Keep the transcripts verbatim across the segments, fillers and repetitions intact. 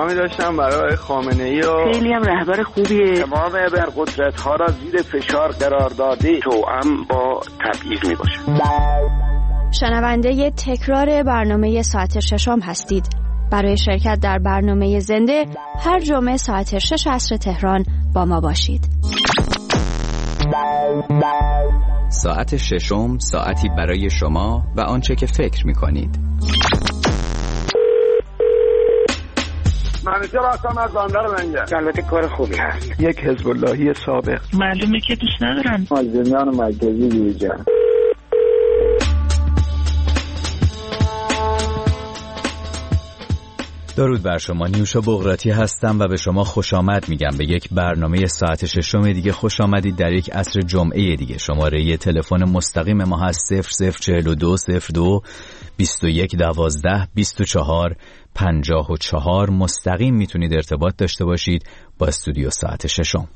پیغامی داشتم برای خامنه‌ای و خیلی هم رهبر خوبیه. تمام ابرقدرت‌ها را زیر فشار قرار داده توأم با تبعیض میباشه. شنونده تکرار برنامه ساعت ششم هستید. برای شرکت در برنامه زنده هر جمعه ساعت شش عصر تهران با ما باشید. ساعت ششم، ساعتی برای شما و آنچه که فکر می‌کنید. منیجر هستم از بندر لنگر. البته کار خوبی هست. یک حزب اللهی سابق. معلومه که دوست ندارن. مازندران مرکزی دیجا. درود بر شما، نیوشا بغراتی هستم و به شما خوش آمد میگم به یک برنامه ساعت ششم دیگه. خوش آمدید در یک عصر جمعه دیگه. شماره تلفن مستقیم ما هست صفر صفر چهل و دو صفر دو بیست و یک دوازده بیست و چهار پنجاه و چهار. مستقیم میتونید ارتباط داشته باشید با استودیو ساعت ششم.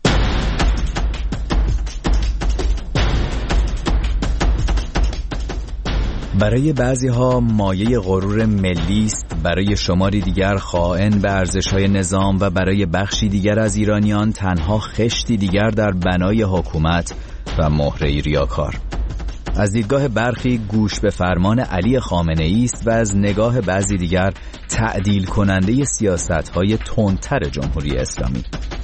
برای بعضی ها مایه غرور ملی است، برای شماری دیگر خائن به ارزش‌های نظام و برای بخشی دیگر از ایرانیان تنها خشتی دیگر در بنای حکومت و مهره‌ای ریاکار. از دیدگاه برخی گوش به فرمان علی خامنه‌ای است و از نگاه بعضی دیگر تعدیل کننده سیاست‌های تندتر جمهوری اسلامی.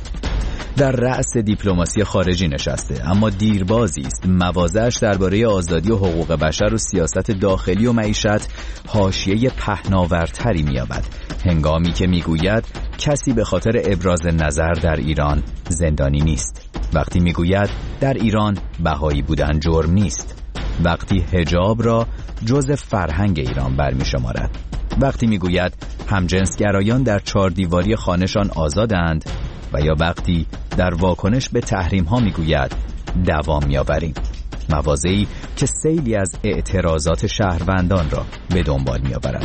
در رأس دیپلماسی خارجی نشسته، اما دیربازی است مواضعش درباره آزادی و حقوق بشر و سیاست داخلی و معیشت حاشیه پهناورتری می‌یابد، هنگامی که میگوید کسی به خاطر ابراز نظر در ایران زندانی نیست، وقتی میگوید در ایران بهایی بودن جرم نیست، وقتی حجاب را جزء فرهنگ ایران برمی‌شمارد، وقتی میگوید همجنسگرایان در چهار دیواری خانه‌شان آزادند، و یا وقتی در واکنش به تحریم ها میگوید دوام می‌آوریم. مواضعی که سیلی از اعتراضات شهروندان را به دنبال می‌آورد.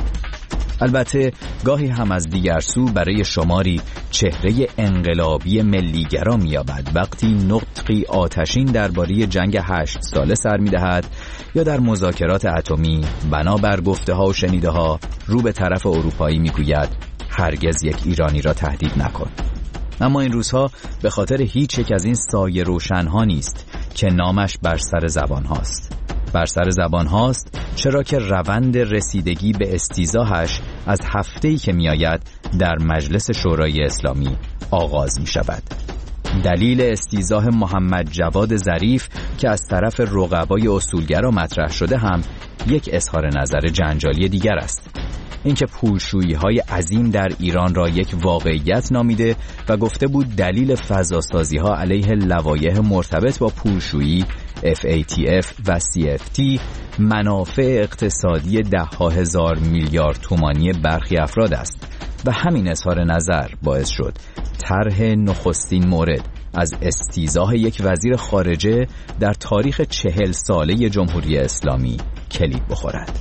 البته گاهی هم از دیگر سو برای شماری چهره انقلابی ملیگرا می‌یابد وقتی نطقی آتشین درباره جنگ هشت ساله سر می‌دهد یا در مذاکرات اتمی بنابر گفته‌ها و شنیده‌ها رو به طرف اروپایی می‌گوید هرگز یک ایرانی را تهدید نکن. اما این روزها به خاطر هیچ یک از این سایه روشنها نیست که نامش بر سر زبان هاست. بر سر زبان هاست چرا که روند رسیدگی به استیضاحش از هفته‌ای که می آید در مجلس شورای اسلامی آغاز می شود. دلیل استیضاح محمد جواد ظریف که از طرف رقبای اصولگرا مطرح شده هم یک اظهار نظر جنجالی دیگر است. اینکه پولشویی‌های عظیم در ایران را یک واقعیت نامیده و گفته بود دلیل فضاسازی‌ها علیه لوایح مرتبط با پولشویی اف ای تی اف و سی اف تی منافع اقتصادی ده‌ها هزار میلیارد تومانی برخی افراد است و همین اظهار نظر باعث شد طرح نخستین مورد از استیضاح یک وزیر خارجه در تاریخ چهل ساله جمهوری اسلامی کلید بخورد.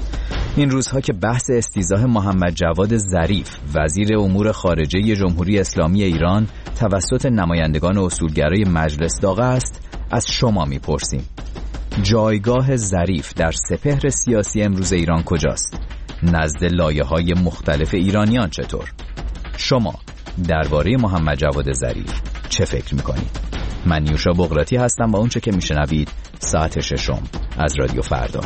این روزها که بحث استیضاح محمد جواد ظریف وزیر امور خارجه جمهوری اسلامی ایران توسط نمایندگان اصولگرای مجلس داغ است، از شما میپرسیم جایگاه ظریف در سپهر سیاسی امروز ایران کجاست؟ نزد لایه‌های مختلف ایرانیان چطور؟ شما درباره محمد جواد ظریف چه فکر میکنید؟ من نیوشا بغراتی هستم و اونچه که میشنوید ساعت ششم از رادیو فردا.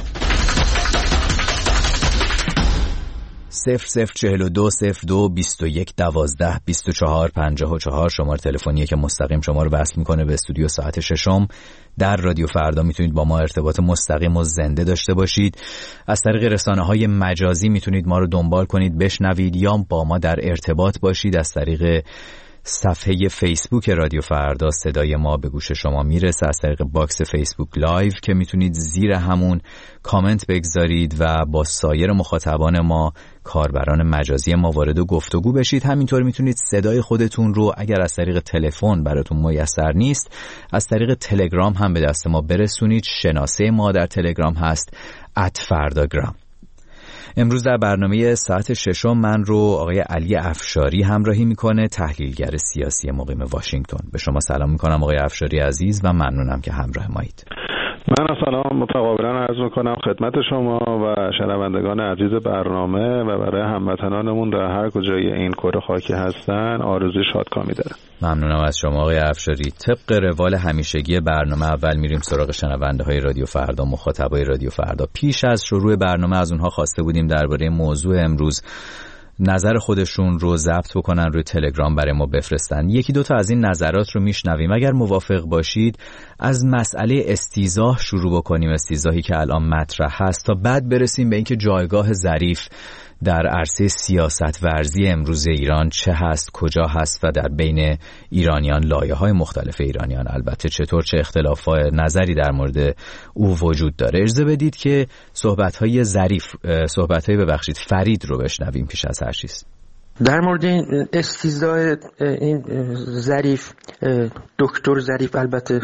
صفر صفر چهل و دو صفر دو بیست و یک دوازده بیست و چهار پنجاه و چهار شماره تلفنیه که مستقیم شما رو وصل میکنه به استودیو ساعت ششم در رادیو فردا. میتونید با ما ارتباط مستقیم و زنده داشته باشید. از طریق رسانه‌های مجازی میتونید ما رو دنبال کنید، بشنوید یا با ما در ارتباط باشید. از طریق صفحه فیسبوک رادیو فردا صدای ما به گوش شما میرسه، از طریق باکس فیسبوک لایو که میتونید زیر همون کامنت بگذارید و با سایر مخاطبان ما، کاربران مجازی ما وارد گفتگو بشید. همینطور میتونید صدای خودتون رو اگر از طریق تلفن براتون میسر نیست از طریق تلگرام هم به دست ما برسونید. شناسه ما در تلگرام هست ات فرداگرام. امروز در برنامه ساعت ششم من رو آقای علی افشاری همراهی میکنه، تحلیلگر سیاسی مقیم واشنگتن. به شما سلام میکنم آقای افشاری عزیز و ممنونم که همراه مایید. من سلام متقابلا عرض میکنم خدمت شما و شنوندگان عزیز برنامه و برای هموطنانمون در هر کجای این کره خاکی هستن آرزوی شادکامی دارم. ممنونم از شما آقای افشاری. طبق روال همیشگی برنامه اول میریم سراغ شنونده های رادیو فردا، مخاطبای رادیو فردا. پیش از شروع برنامه از اونها خواسته بودیم درباره موضوع امروز نظر خودشون رو ضبط بکنن روی تلگرام برای ما بفرستن. یکی دو تا از این نظرات رو میشنویم. اگر موافق باشید از مسئله استیضاح شروع بکنیم، استیضاحی که الان مطرح هست، تا بعد برسیم به اینکه جایگاه ظریف در عرصه سیاست ورزی امروز ایران چه هست، کجا هست و در بین ایرانیان، لایه‌های مختلف ایرانیان البته چطور، چه اختلافات نظری در مورد او وجود داره. اجازه بدید که صحبت‌های ظریف صحبت‌های ببخشید فرید رو بشنویم پیش از هر چیز. در مورد این استیضاح این ظریف، دکتر ظریف البته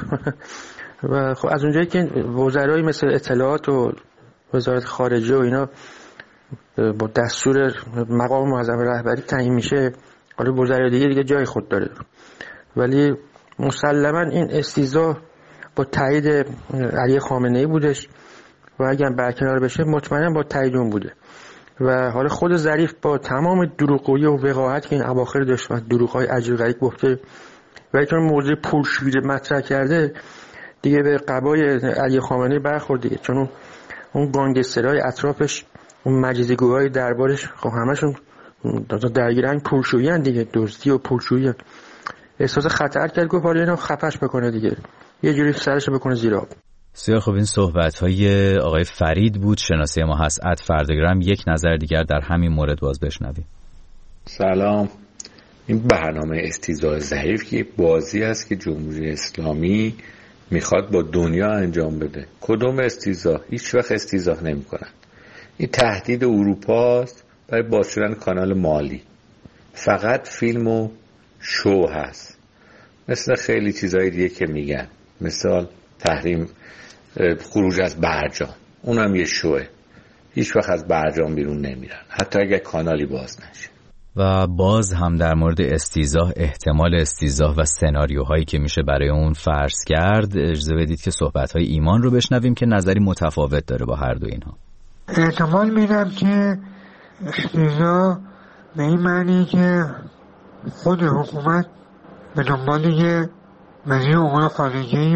و خب از اونجایی که وزرای مثل اطلاعات و وزارت خارجه و اینا با دستور مقام معظم رهبری تعیین میشه، حالا وزرای دیگه دیگه جای خود داره، ولی مسلما این استیضاح با تایید علی خامنه‌ای بودش و اگر برکنار بشه مطمئنا با تایید اون بوده. و حالا خود ظریف با تمام دروغگویی و وقاحت که این اواخر داشت و دروغ‌های عجیب غریب گفته و چون موضوع پولشویی مطرح کرده دیگه به قبای علی خامنه‌ای برخورد دیگه، چون اون گانگسترهای اطرافش، اون مجزیگوهای دربارش خب همشون درگیرن پولشویی ان دیگه، دزدی و پولشویی. احساس خطر کرد، گفت حالا اینو خفش بکنه دیگه، یه جوری سرشو بکنه زیر آب. بسیار خب، این صحبت‌های آقای فرید بود، شناسه ما هست ات فردگرام. یک نظر دیگر در همین مورد باز بشنویم. سلام. این برنامه استیضاح ظریف که بازی است که جمهوری اسلامی میخواد با دنیا انجام بده. کدوم استیضاح؟ هیچ وقت استیضاح نمی‌کنن. این تهدید اروپاست برای باز شدن کانال مالی. فقط فیلم و شو هست، مثل خیلی چیزهای دیگه که میگن، مثال تحریم خروج از برجام، اونم یه شوه. هیچ وقت از برجام بیرون نمیرن، حتی اگه کانالی باز نشه. و باز هم در مورد استیضاح، احتمال استیضاح و سناریوهایی که میشه برای اون فرض کرد، اجازه بدید که صحبت‌های ایمان رو بشنویم که نظری متفاوت داره با هر دو اینها. احتمال میدم که استیضاح به این معنی که خود حکومت به دنبال یه وزیر امور خارجه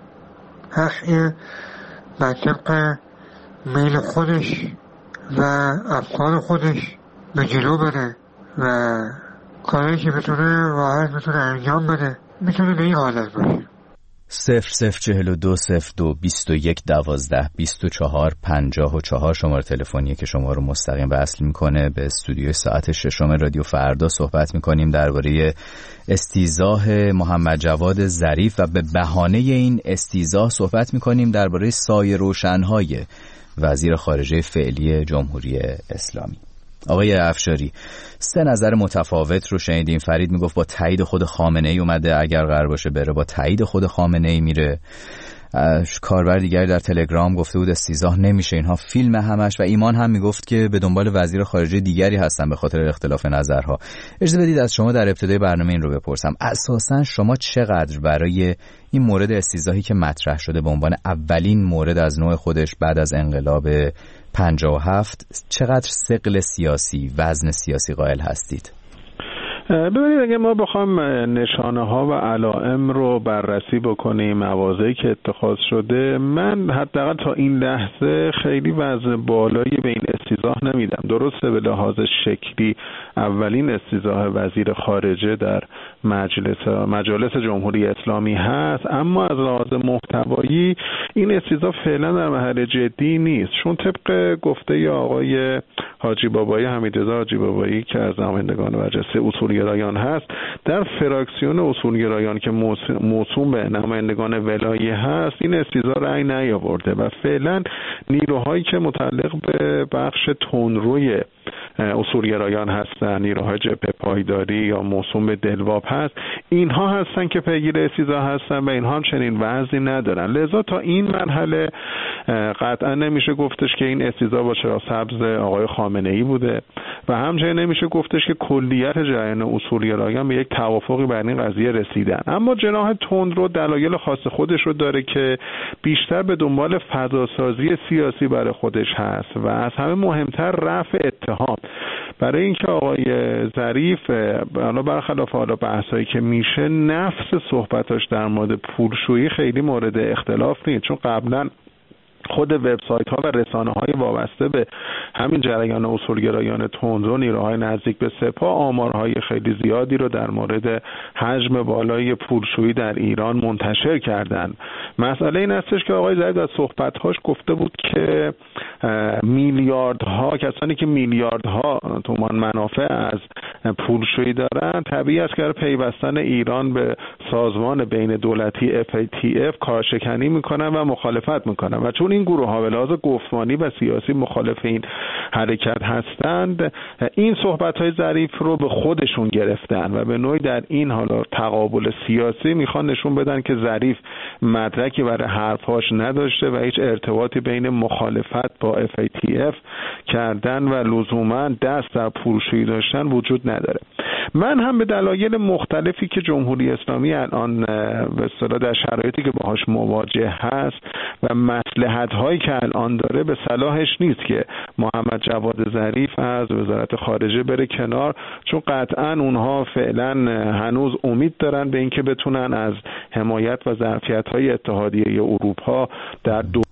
هست بر طبق میل خودش و افکار خودش به جلو بره و کاری که بتونه راحت بتونه انجام بده، میتونه به این حالت باشه. صفر صفر چهل و دو صفر دو بیست و یک دوازده بیست و چهار پنجاه و چهار شماره تلفنیه که شما رو مستقیم وصل میکنه به استودیوی ساعت ششم رادیو فردا. صحبت میکنیم درباره استیضاح محمد جواد ظریف و به بهانه این استیضاح صحبت میکنیم درباره سایه روشنهای وزیر خارجه فعلی جمهوری اسلامی. آقای افشاری، سه نظر متفاوت رو شنیدیم. فرید میگفت با تایید خود خامنه‌ای اومده، اگر قرار باشه بره با تایید خود خامنه‌ای میره. کاربر دیگری در تلگرام گفته بود استیضاح نمیشه، اینها فیلم همش. و ایمان هم میگفت که به دنبال وزیر خارجه دیگری هستن به خاطر اختلاف نظرها. اجازه بدید از شما در ابتدای برنامه این رو بپرسم، اساساً شما چقدر برای این مورد استیضاحی که مطرح شده به عنوان اولین مورد از نوع خودش بعد از انقلاب پنجاه و هفت چقدر ثقل سیاسی، وزن سیاسی قائل هستید؟ ببینید، اگه ما بخوام نشانه ها و علائم رو بررسی بکنیم، مواضعی که اتخاذ شده، من حداقل تا این لحظه خیلی وزن بالایی به این استیضاح نمیدم. درسته به لحاظ شکلی اولین استیضاح وزیر خارجه در مجلس مجالس جمهوری اسلامی هست، اما از لحاظ محتوایی این استیضاح فعلا در محل جدی نیست، چون طبق گفته آقای حاجی بابایی، حمیدرضا حاجی بابایی که از نمایندگان مجلس اصولگرایان هست، در فراکسیون اصولگرایان که موسوم به نمایندگان ولایی هست این استیضاح رأی نیاورده و فعلا نیروهایی که متعلق به بخش تندروی اصولگرایان هستن، نیروهای جبهه پایداری یا موسوم به دلواب هست، اینها هستن که پیگیر استیضاح هستن و اینها هم چنین وضعی ندارن. لذا تا این مرحله قطعا نمیشه گفتش که این استیضاح با چراغ سبز آقای خامنه‌ای بوده و همچنین نمیشه گفتش که کلیت جریان اصولگرایان به یک توافقی بر این قضیه رسیدن. اما جناح تندرو دلایل خاص خودش رو داره که بیشتر به دنبال فضاسازی سیاسی برای خودش هست و از همه مهمتر رفع اتهام. برای اینکه آقای ظریف حالا برخلاف حالا بحثایی که میشه نفس صحبتاش در مورد پولشویی خیلی مورد اختلاف نیست، چون قبلا خود وبسایت ها و رسانه های وابسته به همین جریان اصولگرایان تندرو، نیروهای نزدیک به سپاه، آمارهای خیلی زیادی رو در مورد حجم بالای پولشویی در ایران منتشر کردن. مسئله این هستش که آقای ظریف در صحبت‌هاش گفته بود که میلیاردها کسانی که میلیاردها تومان منافع از پولشویی دارن طبیعی است که پیوستن ایران به سازمان بین دولتی اف ای تی اف کارشکنی میکنن و مخالفت میکنن و چون این گروه ها به لحاظ گفتمانی و سیاسی مخالف این حرکت هستند، این صحبت های ظریف رو به خودشون گرفتن و به نوعی در این حالا تقابل سیاسی میخوان نشون بدن که ظریف مدرکی برای حرفاش نداشته و هیچ ارتباطی بین مخالفت با اف ای تی اف کردن و لزوما دست در پولشویی داشتن وجود نداره. من هم به دلایل مختلفی که جمهوری اسلامی الان به اصطلاح در شرایطی که باهاش مواجه هست و مصلحت هایی که الان داره به صلاحش نیست که محمد جواد ظریف از وزارت خارجه بره کنار، چون قطعا اونها فعلا هنوز امید دارن به اینکه بتونن از حمایت و ظرفیت های اتحادیه اروپا در دو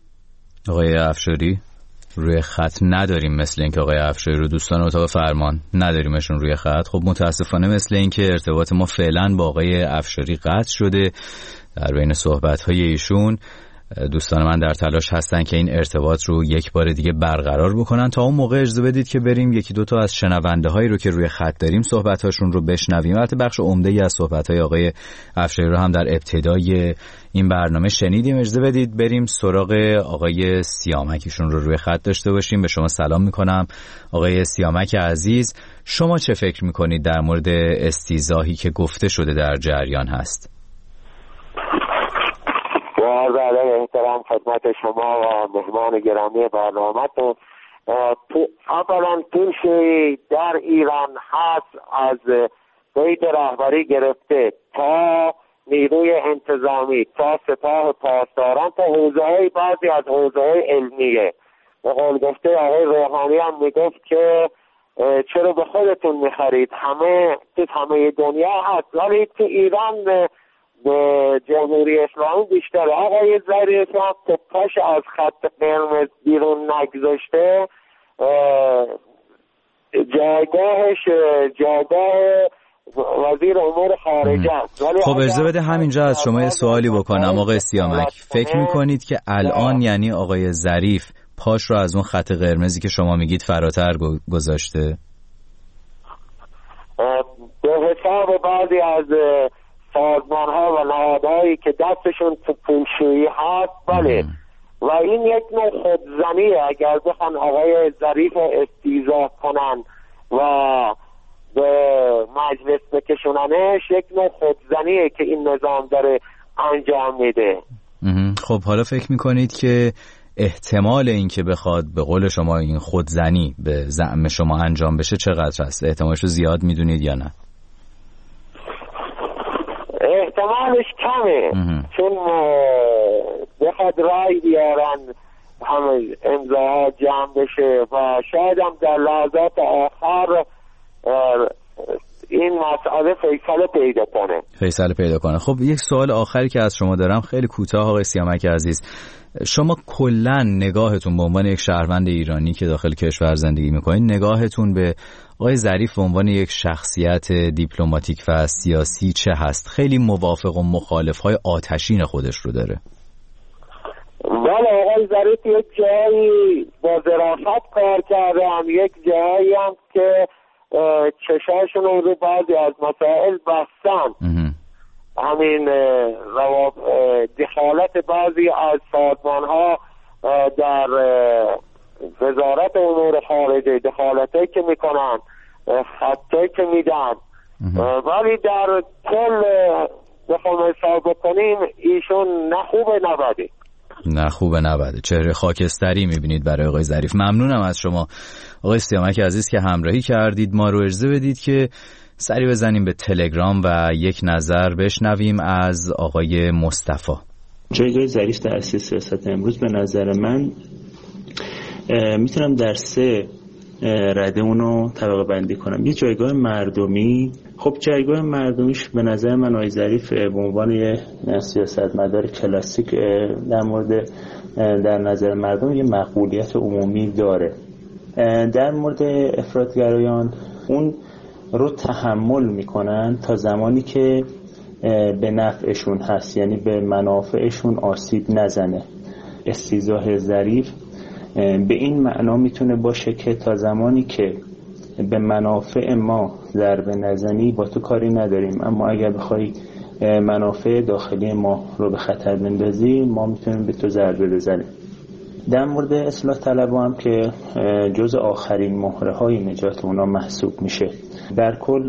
آقای افشاری روی خط نداریم، مثل اینکه آقای افشاری رو دوستان اتاق فرمان نداریمشون روی خط. خب متاسفانه مثل اینکه ارتباط ما فعلا با آقای افشاری قطع شده. در بین صحبت‌های ایشون دوستان من در تلاش هستن که این ارتباط رو یک بار دیگه برقرار بکنن. تا اون موقع اجازه بدید که بریم یکی دو تا از شنونده هایی رو که روی خط داریم صحبت‌هاشون رو بشنویم. البته بخش عمده‌ای از صحبت‌های آقای افشاری رو هم در ابتدای این برنامه شنیدیم. اجازه بدید بریم سراغ آقای سیامکیشون رو روی خط داشته باشیم. به شما سلام میکنم آقای سیامک عزیز. شما چه فکر میکنید در مورد استیضاحی که گفته شده در جریان هست؟ عرض ادب احترام خدمت شما و مهمان گرامی برنامه‌تون. اولا پولشویی در ایران هست، از قید رهبری گرفته تا نیروی انتظامی تا سپاه پاسداران تا حوزه‌های بعضی از حوزه‌های علمیه. به قول گفته آقای روحانی هم میگفت که چرا به خودتون میخرید، همه تو همه دنیا هست، ولی تو ایران به جمهوری اسلامی بیشتر. آقای ظریف هم که پاش از خط قرمز بیرون نگذاشته، جایگاهش جایگاه وزیر امور خارجه است. خب اجازه بده همینجا از شما یه سوالی بکنم آقای سیامک. فکر میکنید که الان یعنی آقای ظریف پاش رو از اون خط قرمزی که شما میگید فراتر گذاشته؟ به حساب بعضی از سازمان ها و نهادهایی که دستشون تو پولشویی هست، بله، و این یک نوع خودزنیه. اگر بخوان آقای ظریف استیضاح کنن و به مجلس بکشوننش، یک نوع خودزنیه که این نظام داره انجام میده. خب حالا فکر میکنید که احتمال این که بخواد به قول شما این خودزنی به زعم شما انجام بشه چقدر هست؟ احتمالش رو زیاد میدونید یا نه؟ احتمالش کمه، چون بخواد رای بیارن همه امضاها جمع بشه و شاید هم در لحظات آخر این مسئله فیصله پیدا کنه فیصله پیدا کنه. خب یک سوال آخری که از شما دارم خیلی کوتاه آقای سیامک عزیز، شما کلن نگاهتون به عنوان یک شهروند ایرانی که داخل کشور زندگی میکنید، نگاهتون به آقای ظریف به عنوان یک شخصیت دیپلماتیک و سیاسی چه هست؟ خیلی موافق و مخالف‌های آتشین خودش رو داره. بله، آقای ظریف یک جایی با ظرافت کار کرده، هم یک جایی هم که چشاشون رو بعضی از مسائل بستن. همین دخالت بعضی از سازمان ها در وزارت امور خارجه، دخالتی که میکنن، خطایی که میدن، ولی در کل بخوام حساب بکنیم ایشون نه خوبه نه بده. نه خوبه نبده، چهره خاکستری میبینید برای آقای ظریف. ممنونم از شما آقای سیامک عزیز که همراهی کردید. ما رو اجازه بدید که سری بزنیم به تلگرام و یک نظر بشنویم از آقای مصطفی. جایگاه ظریف در عرصه سیاست امروز به نظر من میتونم در سه رده اونو طبقه بندی کنم. یه جایگاه مردمی. خب جایگاه مردمیش به نظر من آقای ظریف به عنوان یه سیاستمدار کلاسیک در مورد در نظر مردم یه مقبولیت عمومی داره. در مورد افراطگرایان اون رو تحمل میکنن تا زمانی که به نفعشون هست، یعنی به منافعشون آسیب نزنه. استیضاح ظریف به این معنا میتونه باشه که تا زمانی که به منافع ما ضربه نزنی با تو کاری نداریم، اما اگر بخوای منافع داخلی ما رو به خطر بندازی ما میتونیم به تو ضربه بزنیم. در مورد اصلاح طلبها هم که جز آخرین مهره های نجات اونا محسوب میشه. در کل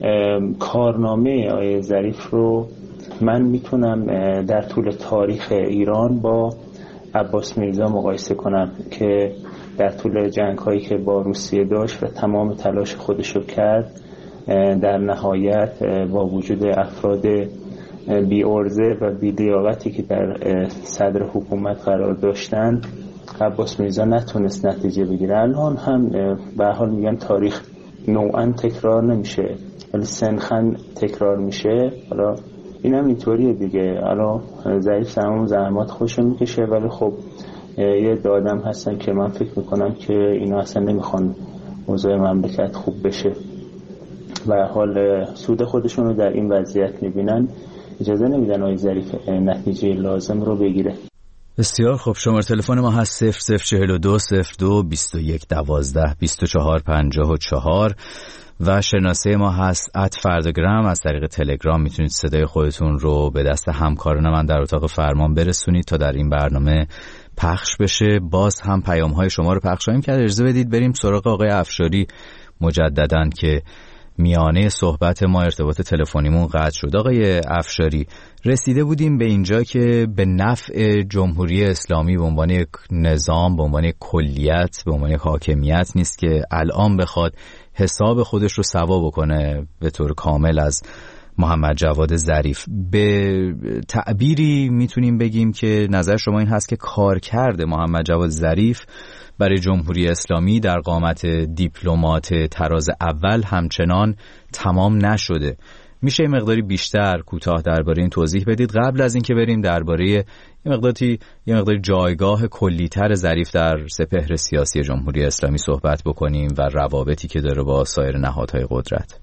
کارنامه آقای ظریف رو من میتونم در طول تاریخ ایران با عباس میرزا مقایسه کنم که در طول جنگ هایی که با روسیه داشت و تمام تلاش خودش رو کرد، در نهایت با وجود افراد بی ارزه و بی لیاقتی که در صدر حکومت قرار داشتن، عباس میرزا نتونست نتیجه بگیره. الان هم به حال میگن تاریخ نوعا تکرار نمیشه ولی سنخن تکرار میشه. حالا این هم اینطوریه دیگه. حالا ظریف تمام زحمات خوش میکشه ولی خب یه دادم هستن که من فکر میکنم که اینا اصلا نمیخوان اوضاع مملکت خوب بشه و حال سود خودشون رو در این وضعیت میبینن، اجازه نمیدن آقای ظریف نتیجه لازم رو بگیره. بسیار خب. شماره تلفن ما هست صفر صفر چهل و دو صفر دو بیست و یک دوازده بیست و چهار پنجاه و چهار و شناسه ما هست ات فردگرام. از طریق تلگرام میتونید صدای خودتون رو به دست همکاران من در اتاق فرمان برسونید تا در این برنامه پخش بشه. باز هم پیام های شما رو پخش خواهیم کرد. اجازه بدید بریم سراغ آقای افشاری مجدداً که میانه صحبت ما ارتباط تلفنیمون قطع شد. آقای افشاری، رسیده بودیم به اینجا که به نفع جمهوری اسلامی به عنوان یک نظام، به عنوان یک کلیت، به عنوان یک حاکمیت نیست که الان بخواد حساب خودش رو سوا بکنه به طور کامل از محمد جواد ظریف. به تعبیری میتونیم بگیم که نظر شما این هست که کارکرد محمد جواد ظریف برای جمهوری اسلامی در قامت دیپلمات طراز اول همچنان تمام نشده. میشه یه مقداری بیشتر کوتاه درباره این توضیح بدید قبل از اینکه بریم درباره یه مقداری یه مقداری جایگاه کلی‌تر ظریف در سپهر سیاسی جمهوری اسلامی صحبت بکنیم و روابطی که داره با سایر نهادهای قدرت؟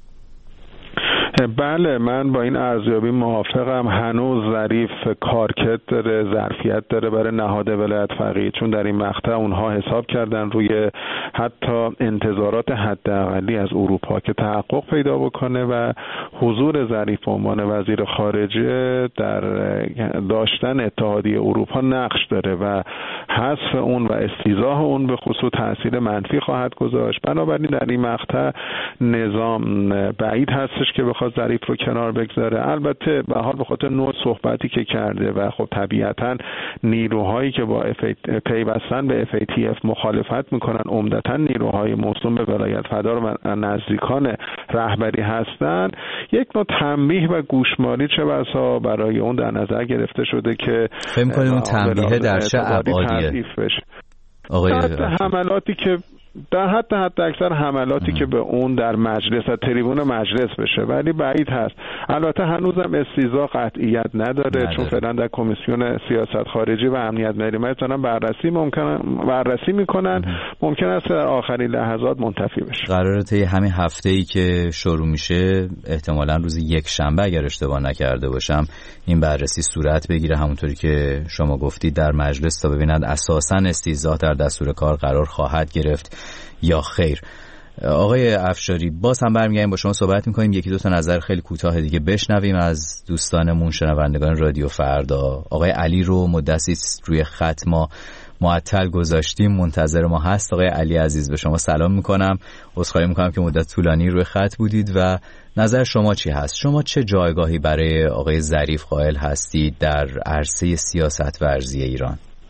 بله، من با این ارزیابی موافقم. هنوز ظریف کارکرد داره، ظرفیت داره برای نهاد ولایت فقیه، چون در این مقطع اونها حساب کردن روی حتی انتظارات حداقلی از اروپا که تحقق پیدا بکنه و حضور ظریف به عنوان وزیر خارجه در داشتن اتحادیه اروپا نقش داره و حذف اون و استیضاح اون به خصوص تاثیر منفی خواهد گذاشت. بنابراین در این مقطع نظام بعید هستش که بخواد ظریف رو کنار بگذاره. البته به حال به خاطر نوع صحبتی که کرده و خب طبیعتاً نیروهایی که با پیوستن به اف ای تی اف مخالفت میکنن عمدتاً نیروهای موسوم به ولایت فدار و نزدیکان رهبری هستند، یک نوع تنبیه و گوشمالی چه بسا برای اون در نظر گرفته شده که فهم کنیم اون تنبیه در چه ابعادیه آقای حملاتی که در حد حد اکثر حملاتی که به اون در مجلس و تریبون مجلس بشه، ولی بعید هست. البته هنوزم استیضاح قطعیت نداره, نداره چون فعلا در کمیسیون سیاست خارجی و امنیت ملی مثلا بررسی ممکن بررسی میکنن ام. ممکن است در آخرین لحظات منتفی بشه. قراره طی همین هفته‌ای که شروع میشه احتمالاً روز یک شنبه اگر اشتباه نکرده باشم این بررسی صورت بگیره، همونطوری که شما گفتید در مجلس، تا ببینند اساساً استیضاح در دستور کار قرار خواهد گرفت یا خیر. آقای افشاری، باز هم برمیگردیم با شما صحبت میکنیم، یکی دو تا نظر خیلی کوتاه دیگه بشنویم از دوستانمون شنوندگان رادیو فردا. آقای علی رو مدتی روی خط ما معطل گذاشتیم، منتظر ما هست. آقای علی عزیز به شما سلام میکنم، عذرخواهی میکنم که مدت طولانی روی خط بودید و نظر شما چی هست؟ شما چه جایگاهی برای آقای ظریف قائل هستید در عرصه سیاست ورزی ایران؟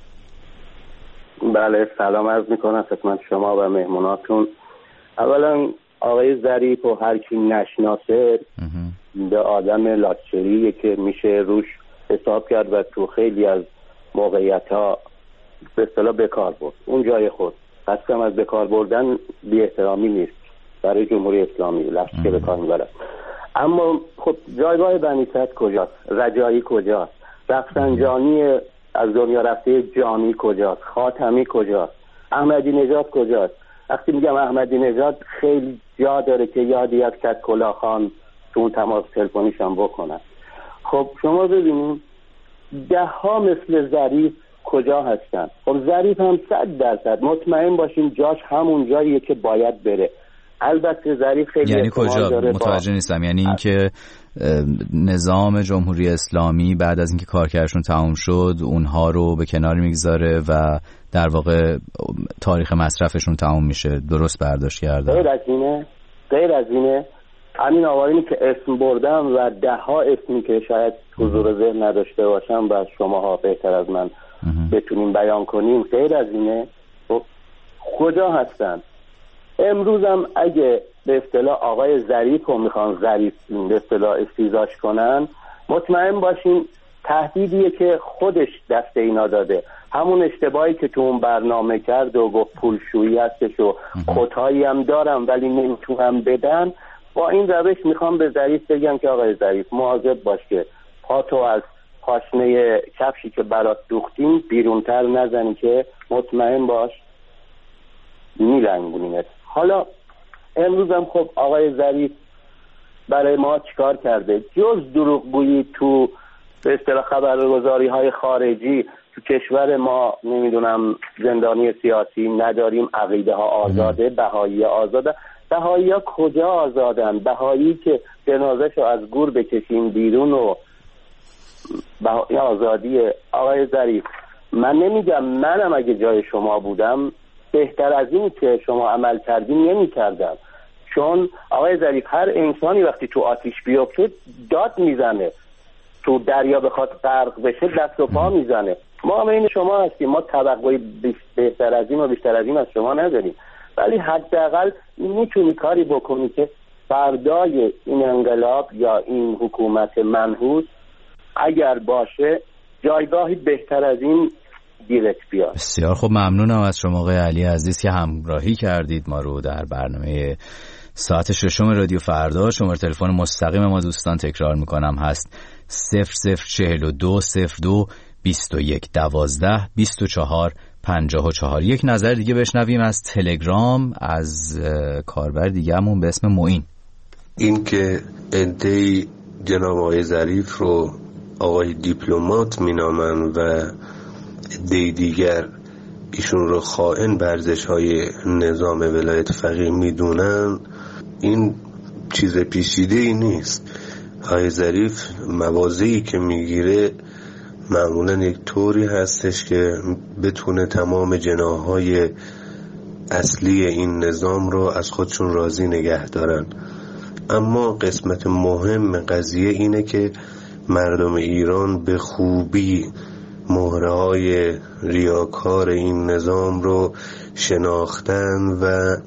بله، سلام عرض میکنم خدمت شما و مهموناتون. اولا آقای ظریف و هر کی نشناسه به آدم لاکچریه که میشه روش حساب کرد و تو خیلی از موقعیت ها به اصطلاح بکار برد. اون جای خود قسم از بکار بردن بی احترامی نیست برای جمهوری اسلامی، لفظی که بکار میبرد. اما خب جایگاه بنی صدر کجاست؟ رجایی کجاست؟ رفسنجانی از دنیا رفته جانی کجاست؟ خاتمی کجاست؟ احمدی نژاد کجاست؟ وقتی میگم احمدی نژاد خیلی جا داره که یادی از کت کلاخان تو اون تماس تلفنیش هم بکنن. خب شما ببینید ده ها مثل ظریف کجا هستن؟ خب ظریف هم صد درصد مطمئن باشین جاش همون جاییه که باید بره. البته ظریف خیلی یعنی کجا؟ متوجه با... نیستم. یعنی اینکه نظام جمهوری اسلامی بعد از اینکه کارکردشون تموم شد اونها رو به کنار میگذاره و در واقع تاریخ مصرفشون تموم میشه، درست برداشت کرده؟ غیر از اینه، غیر از اینه همین آقایونی که اسم بردم و ده ها اسمی که شاید حضور ذهن نداشته باشم و شماها بهتر از من بتونیم بیان کنیم، غیر از اینه کجا هستن؟ امروزم اگه به اصطلاح آقای ظریف رو میخوان ظریف به اصطلاح استیزاش کنن، مطمئن باشین تهدیدیه که خودش دست اینا داده. همون اشتباهی که تو اون برنامه کرد و گفت پولشویی هستش و خودهایی هم دارم ولی نمیتونم بدن، با این روش میخوام به ظریف بگم که آقای ظریف مواظب باش که پاتو از پاشنه کفشی که برات دوختیم بیرونتر نزنی که مطمئن باش میلنگونیمت. حالا امروزم خب آقای ظریف برای ما چیکار کرده؟ جز دروغگویی تو به اصطلاح خبرگزاری های خارجی تو کشور ما نمیدونم زندانی سیاسی نداریم، عقیده ها آزاده، بهایی آزاده. بهایی ها کجا آزادن؟ بهایی که جنازه‌شو از گور بکشیم بیرون و بهایی آزادیه. آقای ظریف من نمیگم، منم اگه جای شما بودم بهتر از این که شما عمل کردین نمی کردم. چون آقای ظریف هر انسانی وقتی تو آتیش بیفته داد میزنه، تو دریا بخواد غرق بشه دست و پا میزنه. ما هم این شما هستیم، ما توقعی بهتر از این و بیشتر از این از شما نداریم، ولی حداقل میتونی کاری بکنی که فردای این انقلاب یا این حکومت منحوس اگر باشه جایگاهی بهتر از این دیرک بیاد. بسیار خب، ممنونم از شما آقای علی عزیز که همراهی کردید ما رو در برنامه ساعت ششم رادیو فردا. شماره تلفن مستقیم ما دوستان تکرار میکنم هست صفر صفر چهل و دو صفر دو بیست و یک دوازده بیست و چهار پنجاه و چهار. یک نظر دیگه بشنویم از تلگرام از کاربر دیگه‌مون به اسم معین. این که عده‌ای جناب آقای ظریف رو آقای دیپلمات مینامن و عده‌ای دیگر ایشون رو خائن به ارزش‌های نظام ولایت فقیه میدونن، این چیز پیچیده‌ای نیست. آقای ظریف مواضعی که میگیره معمولا یک طوری هستش که بتونه تمام جناح‌های اصلی این نظام رو از خودشون راضی نگه دارن. اما قسمت مهم قضیه اینه که مردم ایران به خوبی مهره‌های ریاکار این نظام رو شناختن و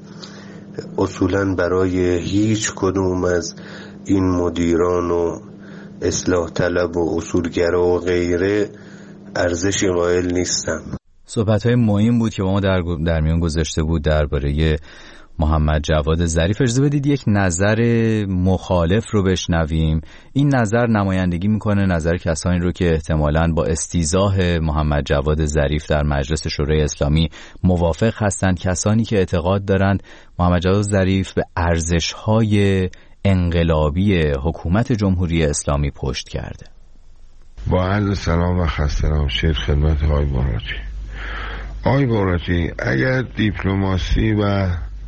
اصولاً برای هیچ کدوم از این مدیران و اصلاح طلب و اصولگرا و غیره ارزشی قائل نیستم. صحبت‌های مهم بود که با ما در, در میان گذاشته بود درباره محمد جواد ظریف. اجازه بدید یک نظر مخالف رو بشنویم. این نظر نمایندگی میکنه نظر کسانی رو که احتمالاً با استیضاح محمد جواد ظریف در مجلس شورای اسلامی موافق هستند، کسانی که اعتقاد دارند محمد جواد ظریف به ارزش‌های انقلابی حکومت جمهوری اسلامی پشت کرده. با عرض سلام و خسته نباشید خدمت آقای باراتی. آقای باراتی، اگر دیپلماسی و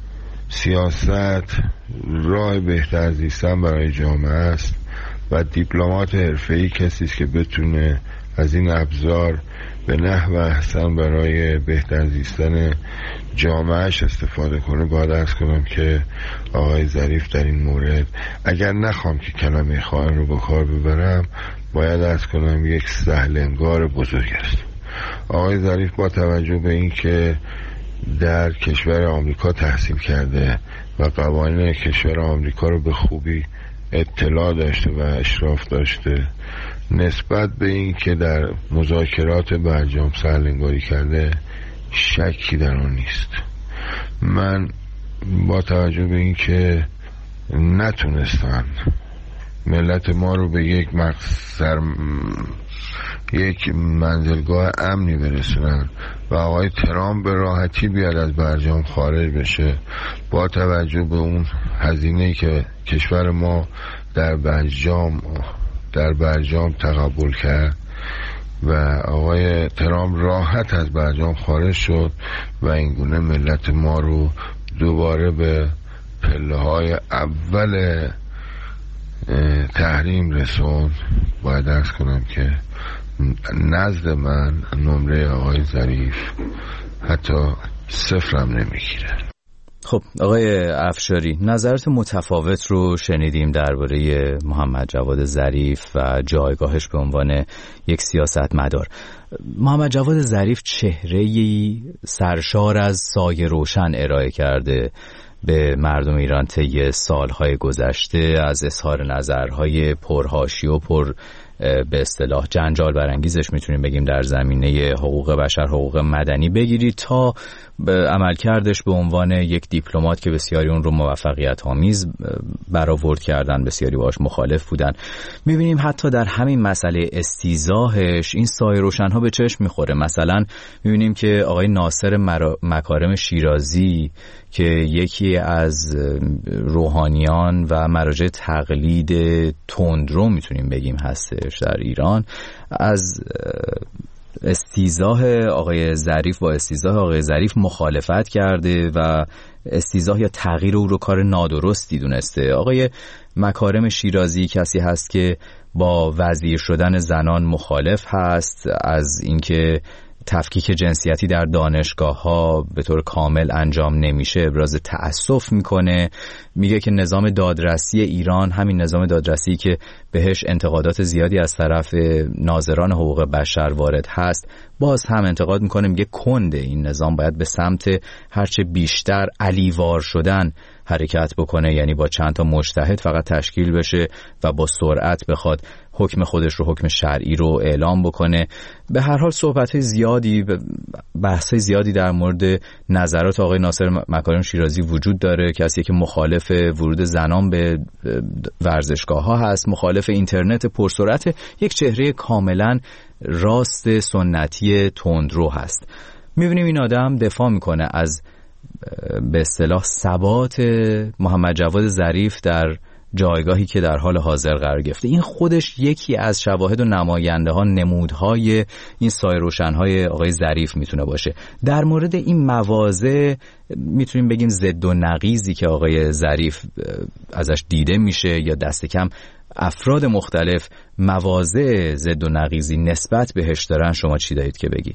سیاست راه بهتر زیستن برای جامعه است و دیپلمات حرفه‌ای کسی است که بتونه از این ابزار به نحو احسن برای بهتر زیستن جامعهش استفاده کنه، باید عرض کنم که آقای ظریف در این مورد، اگر نخوام که کلمه خائن رو با کار ببرم، باید عرض کنم یک سهلنگار بزرگ است. آقای ظریف با توجه به این که در کشور آمریکا تحصیل کرده و قوانین کشور آمریکا رو به خوبی اطلاع داشته و اشراف داشته، نسبت به این که در مذاکرات برجام سرلنگاری کرده شکی در آن نیست. من با توجه به این که نتونستن ملت ما رو به یک مقصر یک منزلگاه امنی برسونن و آقای ترامپ به راحتی بیاد از برجام خارج بشه، با توجه به اون هزینه‌ای که کشور ما در برجام در برجام تقبل کرد و آقای ترامپ راحت از برجام خارج شد و اینگونه ملت ما رو دوباره به پله های اول تحریم رسوند. باید عرض کنم که نزد من نمره آقای ظریف حتی صفرم نمیگیره. خب آقای افشاری، نظرات متفاوت رو شنیدیم درباره محمد جواد ظریف و جایگاهش به عنوان یک سیاستمدار. محمد جواد ظریف چهره‌ای سرشار از سایه روشن ارائه کرده به مردم ایران طی سالهای گذشته، از اظهار نظرهای پرحاشیه و پر به اصطلاح جنجال برانگیزش میتونیم بگیم در زمینه حقوق بشر، حقوق مدنی بگیرید، تا عملکردش به عنوان یک دیپلمات که بسیاری اون رو موفقیت آمیز برآورد کردن، بسیاری باهاش مخالف بودن. میبینیم حتی در همین مسئله استیضاحش این سایه روشن‌ها به چشم میخوره. مثلا میبینیم که آقای ناصر مکارم شیرازی که یکی از روحانیان و مراجع تقلید تندرو میتونیم بگیم هستش در ایران، از استیضاح آقای ظریف با استیضاح آقای ظریف مخالفت کرده و استیضاح یا تغییر او رو کار نادرستی دونسته. آقای مکارم شیرازی کسی هست که با وزیر شدن زنان مخالف هست، از اینکه تفکیک جنسیتی در دانشگاه‌ها به طور کامل انجام نمیشه ابراز تأسف میکنه. میگه که نظام دادرسی ایران، همین نظام دادرسی که بهش انتقادات زیادی از طرف ناظران حقوق بشر وارد هست، باز هم انتقاد میکنه، میگه کنده این نظام باید به سمت هرچه بیشتر علیوار شدن حرکت بکنه، یعنی با چند تا مجتهد فقط تشکیل بشه و با سرعت بخواد حکم خودش رو، حکم شرعی رو اعلام بکنه. به هر حال صحبت‌های زیادی، بحث‌های زیادی در مورد نظرات آقای ناصر مکارم شیرازی وجود داره، کسی که مخالف ورود زنان به ورزشگاه‌ها هست، مخالف اینترنت پرسرعت، یک چهره کاملاً راست سنتی تندرو هست. می‌بینیم این آدم دفاع می‌کنه از به اصطلاح ثبات محمد جواد ظریف در جایگاهی که در حال حاضر قرار گرفته. این خودش یکی از شواهد و نماینده ها، نمودهای این سایه روشن‌های آقای ظریف میتونه باشه. در مورد این مواضع میتونیم بگیم ضد و نقیضی که آقای ظریف ازش دیده میشه یا دست کم افراد مختلف مواضع ضد و نقیضی نسبت بهش دارن، شما چی دارید که بگید؟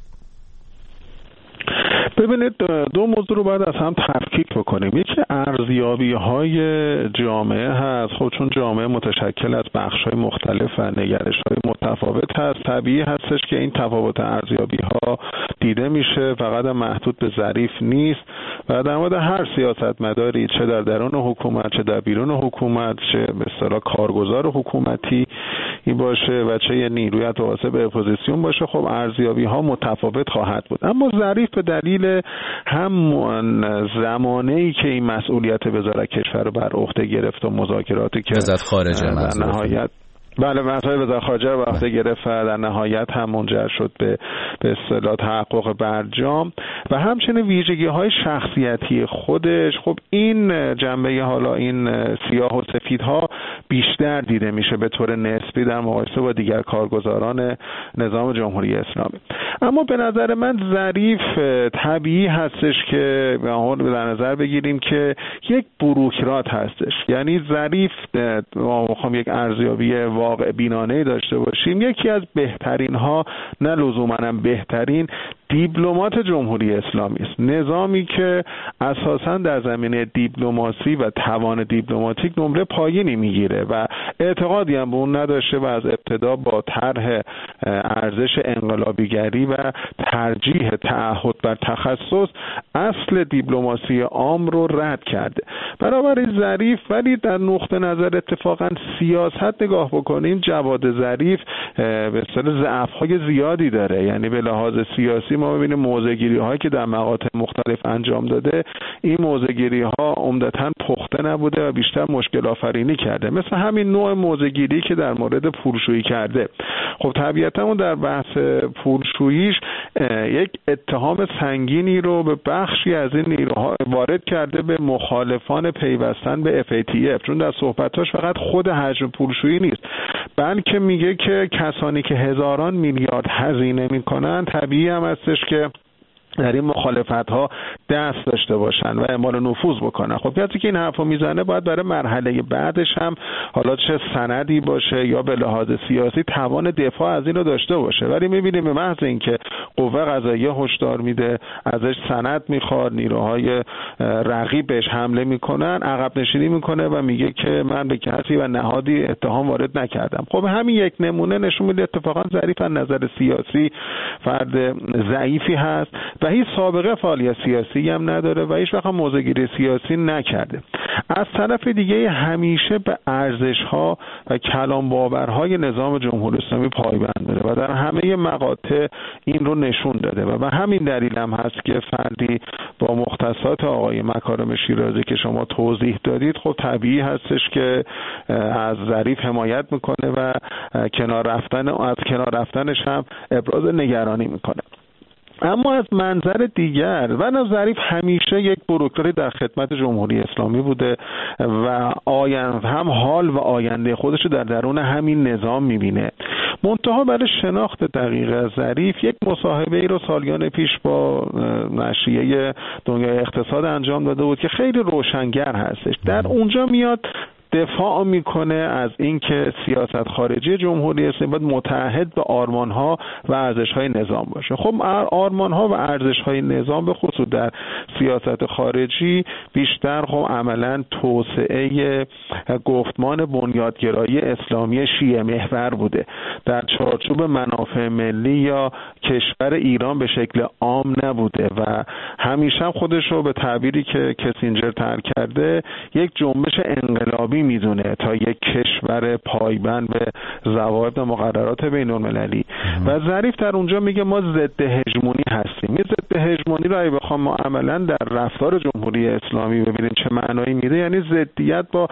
ببینید، دو موضوع رو باید از هم تفکیک بکنیم. یکی ارزیابی های جامعه هست. خب چون جامعه متشکل از بخش های مختلف و نگرش های متفاوت هست، طبیعی هستش که این تفاوت ارزیابی ها دیده میشه، فقط محدود به ظریف نیست و در مورد هر سیاستمداری، چه در درون حکومت چه در بیرون حکومت، چه به اصطلاح کارگزار حکومتی این باشه و چه یه نیروی متواسط به اپوزیسیون باشه، خب ارزیابی ها متفاوت خواهد بود. اما ظریف به دلیل همون زمانه‌ای که این مسئولیت وزارت کشور رو بر عهده گرفت و مذاکراتی که وزارت خارجه در نهایت بله مسائل وزارت خارجه رو به عهده گرفت و در نهایت هم منجر شد به به اصطلاح تحقق برجام و همچنین ویژگی‌های شخصیتی خودش، خب این جنبه حالا این سیاه و سفیدها بیشتر دیده میشه به طور نسبی در مقایسه با دیگر کارگزاران نظام جمهوری اسلامی. اما به نظر من ظریف طبیعی هستش که در نظر بگیریم که یک بوروکرات هستش. یعنی ظریف، ما میخوام یک ارزیابی واقع بینانه داشته باشیم، یکی از بهترین ها، نه لزوما هم بهترین دیپلمات جمهوری اسلامی است. نظامی که اساساً در زمینه دیپلماسی و توان دیپلماتیک نمره پایینی میگیره و اعتقادی هم به اون نداشته و از ابتدا با طرح ارزش انقلابیگری و ترجیح تعهد بر تخصص اصل دیپلماسی عام رو رد کرده. بنابراین ظریف، ولی در نقطه نظر اتفاقا سیاست نگاه بکنیم، جواد ظریف به اصطلاح ضعف‌های زیادی داره. یعنی به لحاظ سیاسی ما ببینیم موضع‌گیری هایی که در مقاطع مختلف انجام داده، این موضع‌گیری ها عمدتاً پخته نبوده و بیشتر مشکل آفرینی کرده، مثل همین نوع موضع‌گیری که در مورد پولشویی کرده. خب طبیعتاً اون در بحث پولشوییش یک اتهام سنگینی رو به بخشی از این نیروها وارد کرده به مخالفان پیوستن به اف ای تی اف، چون در صحبتاش فقط خود حجم پولشویی نیست، بلکه میگه که کسانی که هزاران میلیارد هزینه میکنن طبیعی هم هستش که در این مخالفت ها دست داشته باشن و اعمال نفوذ بکنن. خب کسی که این حرفو میزنه باید برای مرحله بعدش هم حالا چه سندی باشه یا به لحاظ سیاسی توان دفاع از این رو داشته باشه. ولی میبینیم به محض اینکه قوه قضاییه هشدار میده، ازش سند میخواد، نیروهای رقیب بهش حمله میکنن، عقب نشینی میکنه و میگه که من به کسی و نهادی اتهام وارد نکردم. خب همین یک نمونه نشون میده اتفاقا ظریف از نظر سیاسی فرد ضعیفی هست و هیچ سابقه فعالیت سیاسی هم نداره و هیچ وقت موضع‌گیری سیاسی نکرده. از طرف دیگه همیشه به ارزش‌ها و کلان باورهای نظام جمهوری اسلامی پایبند بوده و در همه مقاطع این رو نشون داده و به همین دلیل هم هست که فردی با مختصات آقای مکارم شیرازی که شما توضیح دادید، خب طبیعی هستش که از ظریف حمایت میکنه و کنار رفتن از کنار رفتنش هم ابراز نگرانی میکنه. اما از منظر دیگر و ظریف همیشه یک بروکراتی در خدمت جمهوری اسلامی بوده و آینده هم حال و آینده خودش رو در درون همین نظام میبینه. منتها برای شناخت دقیق از ظریف یک مصاحبه ای رو سالیان پیش با نشریه دنیای اقتصاد انجام داده بود که خیلی روشنگر هستش. در اونجا میاد دفاع میکنه از اینکه سیاست خارجی جمهوری اسلامی باید متعهد به آرمان‌ها و ارزش‌های نظام باشه. خب آرمان‌ها و ارزش‌های نظام به خصوص در سیاست خارجی بیشتر خب عملاً توسعه گفتمان بنیادگرایی اسلامی شیعه محور بوده، در چارچوب منافع ملی یا کشور ایران به شکل عام نبوده و همیشه خودش رو به تعبیری که کسینجر طرح کرده یک جنبش انقلابی میدونه تا یک کشور پایبند به ضوابط و مقررات بین المللی و ظریف در اونجا میگه ما ضد هژمونی هستیم. این ضد هژمونی رو اگه بخوام ما عملا در رفتار جمهوری اسلامی ببینیم چه معنایی میده، یعنی ضدیت با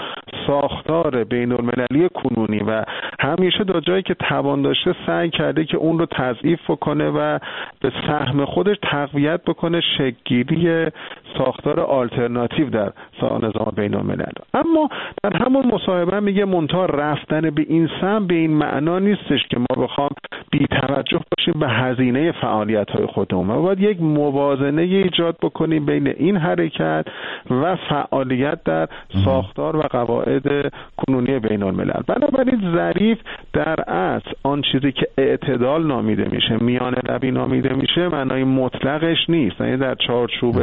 ساختار بین المللی کنونی و همیشه تا جایی که توان داشته سعی کرده که اون رو تضعیف بکنه و به سهم خودش تقویت بکنه شکل‌گیری ساختار آلترناتیو در نظام بین الملل. اما در همون مصاحبه میگه منتها رفتن به این سمت به این معنا نیستش که ما بخوام بی توجه باشیم به هزینه فعالیت‌های خودمون. ما باید یک موازنه ایجاد بکنیم بین این حرکت و فعالیت در ساختار و قواعد کنونی بین الملل. بنابراین ظریف در اصل آن چیزی که اعتدال نامیده میشه، میان روی نامیده میشه، معنای مطلقش نیست، یعنی در چارچوب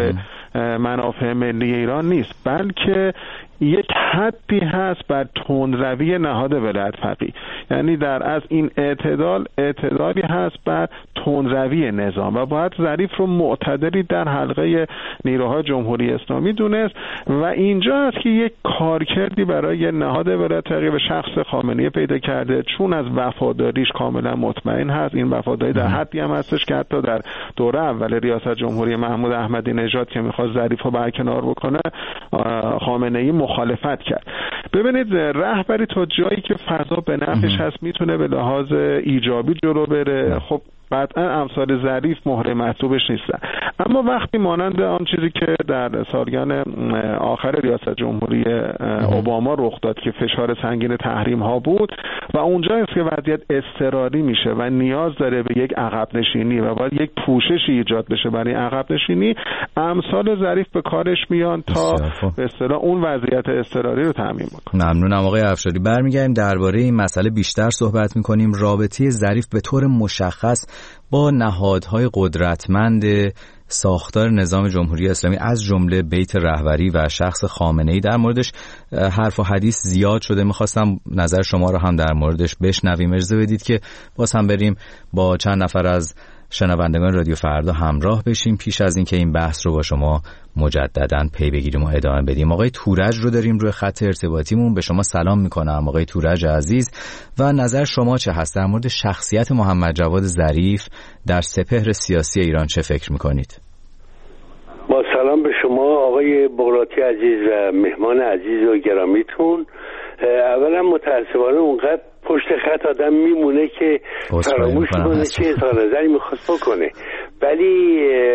منافع ملی ایران نیست، بلکه یک حدی هست بر تندروی نهاد ولایت فقیه. یعنی در از این اعتدال اعتدالی هست بر تندروی نظام و باید ظریف رو معتدلی در حلقه نیروهای جمهوری اسلامی دونست و اینجا است که یک کارکردی برای نهاد ولایت فقیه و شخص خامنه‌ای پیدا کرده، چون از وفاداریش کاملا مطمئن هست. این وفاداری در حدی هم هستش که حتی در دوره اول ریاست جمهوری محمود احمدی نژاد که می‌خواست ظریف رو برکنار بکنه، خامنه‌ای مخالفت کرد. ببینید رهبری تا جایی که فضا به نفعش هست میتونه به لحاظ ایجابی جلو بره. خب قطعا امثال ظریف مهره مطلوبش نیستن، اما وقتی مانند آن چیزی که در سالیان آخر ریاست جمهوری اوباما رخ داد که فشار سنگین تحریم ها بود و اونجا است که وضعیت اضطراری میشه و نیاز داره به یک عقب نشینی و باید یک پوششی ایجاد بشه برای عقب نشینی، امثال ظریف به کارش میان تا به اصطلاح اون وضعیت اضطراری رو تامین بکنه. ممنونم آقای افشاری. برمیگردیم درباره این مسئله بیشتر صحبت میکنیم. رابطه ظریف به طور مشخص با نهادهای قدرتمند ساختار نظام جمهوری اسلامی از جمله بیت رهبری و شخص خامنه‌ای در موردش حرف و حدیث زیاد شده. میخواستم نظر شما رو هم در موردش بشنویم. اجازه بدید که باز هم بریم با چند نفر از شنوندگان رادیو فردا همراه بشیم پیش از اینکه این بحث رو با شما مجدداً پی بگیریم و ادامه بدیم. آقای تورج رو داریم روی خط ارتباطیمون. به شما سلام میکنم آقای تورج عزیز و نظر شما چه هست در مورد شخصیت محمد جواد ظریف در سپهر سیاسی ایران؟ چه فکر میکنید؟ با سلام به شما آقای بغراتی عزیز و مهمان عزیز و گرامیتون. اولا متاسفانه اونقدر پشت خط آدم میمونه که فراموش کنه چه اظهار نظری میخواست بکنه، ولی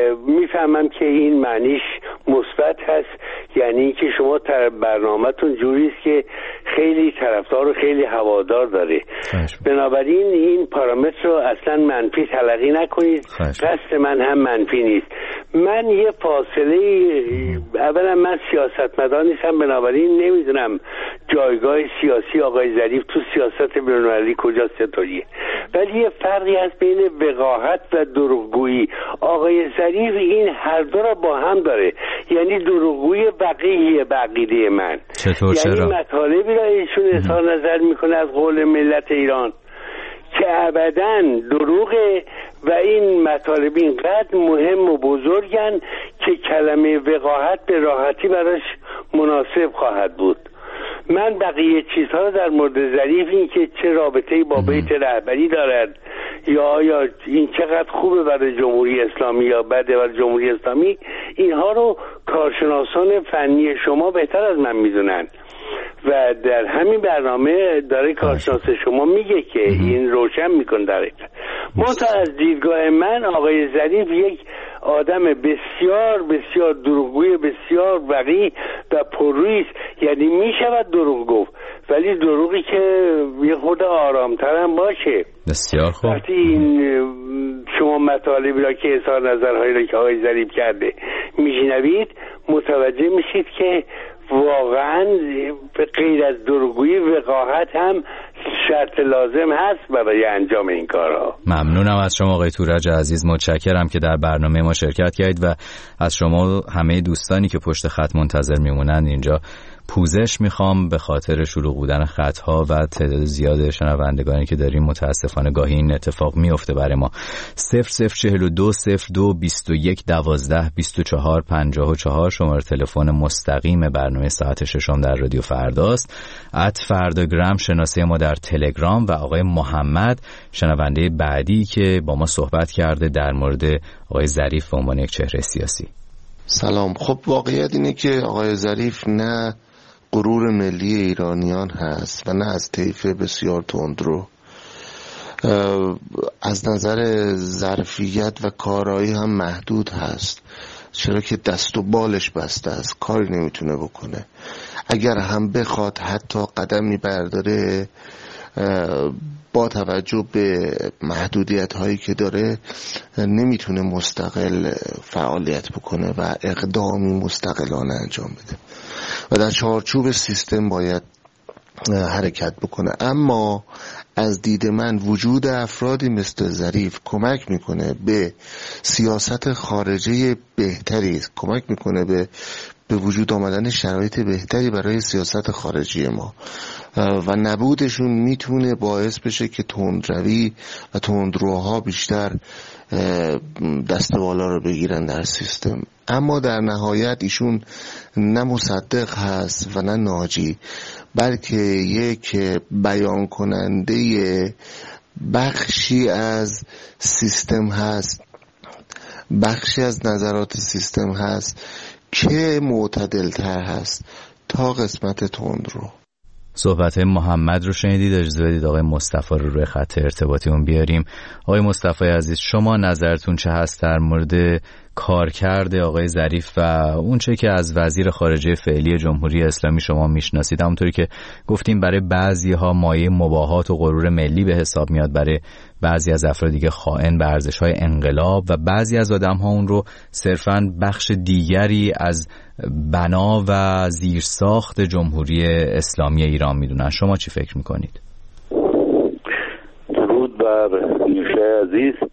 میفهمم که این معنیش مثبت هست، یعنی که شما برنامه‌تون جوری است که خیلی طرفدار و خیلی هوادار داره. بنابراین این پارامتر رو اصلا منفی تلقی نکنید. قصد من هم منفی نیست. من یه فاصله، اولا من سیاستمدار نیستم، بنابراین نمیدونم جایگاه سیاسی آقای ظریف تو سیاست بین‌المللی کجاست چطوریه، ولی یه فرقی هست بین وقاحت و دروغگویی. آقای ظریف این هر دو را با هم داره، یعنی دروغگویی وقیحیه به عقیده من. چطور یعنی چرا؟ مطالبی را ایشون اظهار نظر میکنه از قول ملت ایران که ابداً دروغه و این مطالب اینقدر مهم و بزرگن که کلمه وقاحت به راحتی براش مناسب خواهد بود. من بقیه چیزها رو در مورد ظریف، این که چه رابطه‌ای با بیت رهبری دارد یا آیا این چقدر خوبه برای جمهوری اسلامی یا بده برای جمهوری اسلامی، اینها رو کارشناسان فنی شما بهتر از من میدونن و در همین برنامه داره کارشناس شما میگه که این روشن میکن داره. منتها از دیدگاه من آقای ظریف یک آدم بسیار بسیار دروغگوی، بسیار وقیح و پررویی است. یعنی میشود دروغ گفت، ولی دروغی که یه خود آرامتر هم باشه. بسیار خوب. وقتی این شما مطالبی را که اظهار نظرهایی را که آقای ظریف کرده میشنوید متوجه میشید که واقعا به غیر از دروغگویی وقاحت هم شرط لازم هست برای انجام این کارها. ممنونم از شما آقای تورج عزیز، متشکرم که در برنامه ما شرکت کردید و از شما همه دوستانی که پشت خط منتظر میمونن اینجا پوزش میخوام به خاطر شلوغ بودن خطها و تعداد زیاد شنوندگانی که داریم. متاسفانه گاهی این اتفاق میفته برای ما. صفر صفر چهل و دو صفر دو بیست و یک دوازده بیست و چهار پنجاه و چهار شماره تلفن مستقیم برنامه ساعت ششم در رادیو فرداست. ات فرداگرام شناسه ما در تلگرام و آقای محمد شنونده بعدی که با ما صحبت کرده در مورد آقای ظریف به عنوان یک چهره سیاسی. سلام. خب واقعیت اینه که آقای ظریف نه غرور ملی ایرانیان هست و نه از طیف بسیار تندرو. از نظر ظرفیت و کارایی هم محدود هست، چرا که دست و بالش بسته است، کاری نمیتونه بکنه. اگر هم بخواد حتی قدمی برداره با توجه به محدودیت هایی که داره نمیتونه مستقل فعالیت بکنه و اقدامی مستقلانه انجام بده و در چارچوب سیستم باید حرکت بکنه. اما از دید من وجود افرادی مثل ظریف کمک میکنه به سیاست خارجی بهتری، کمک میکنه به به وجود آمدن شرایط بهتری برای سیاست خارجی ما و نبودشون میتونه باعث بشه که تندروی و تندروها بیشتر دست بالا رو بگیرن در سیستم. اما در نهایت ایشون نه مصدق هست و نه ناجی، بلکه یک بیان کننده بخشی از سیستم هست، بخشی از نظرات سیستم هست که معتدل تر هست تا قسمت تندرو. صحبت محمد رو شنیدید. اجازه بدید آقای مصطفی رو روی خط ارتباطیمون بیاریم. آقای مصطفی عزیز، شما نظرتون چه هست در مورد کارکرد آقای ظریف و اون چه که از وزیر خارجه فعلی جمهوری اسلامی شما میشناسید؟ همونطوری که گفتیم برای بعضی ها مایه مباهات و غرور ملی به حساب میاد، برای بعضی از افراد دیگه خائن به ارزش‌های انقلاب و بعضی از آدم‌ها اون رو صرفاً بخش دیگری از بنا و زیرساخت جمهوری اسلامی ایران میدونن. شما چی فکر میکنید؟ درود بر نیوشه عزیز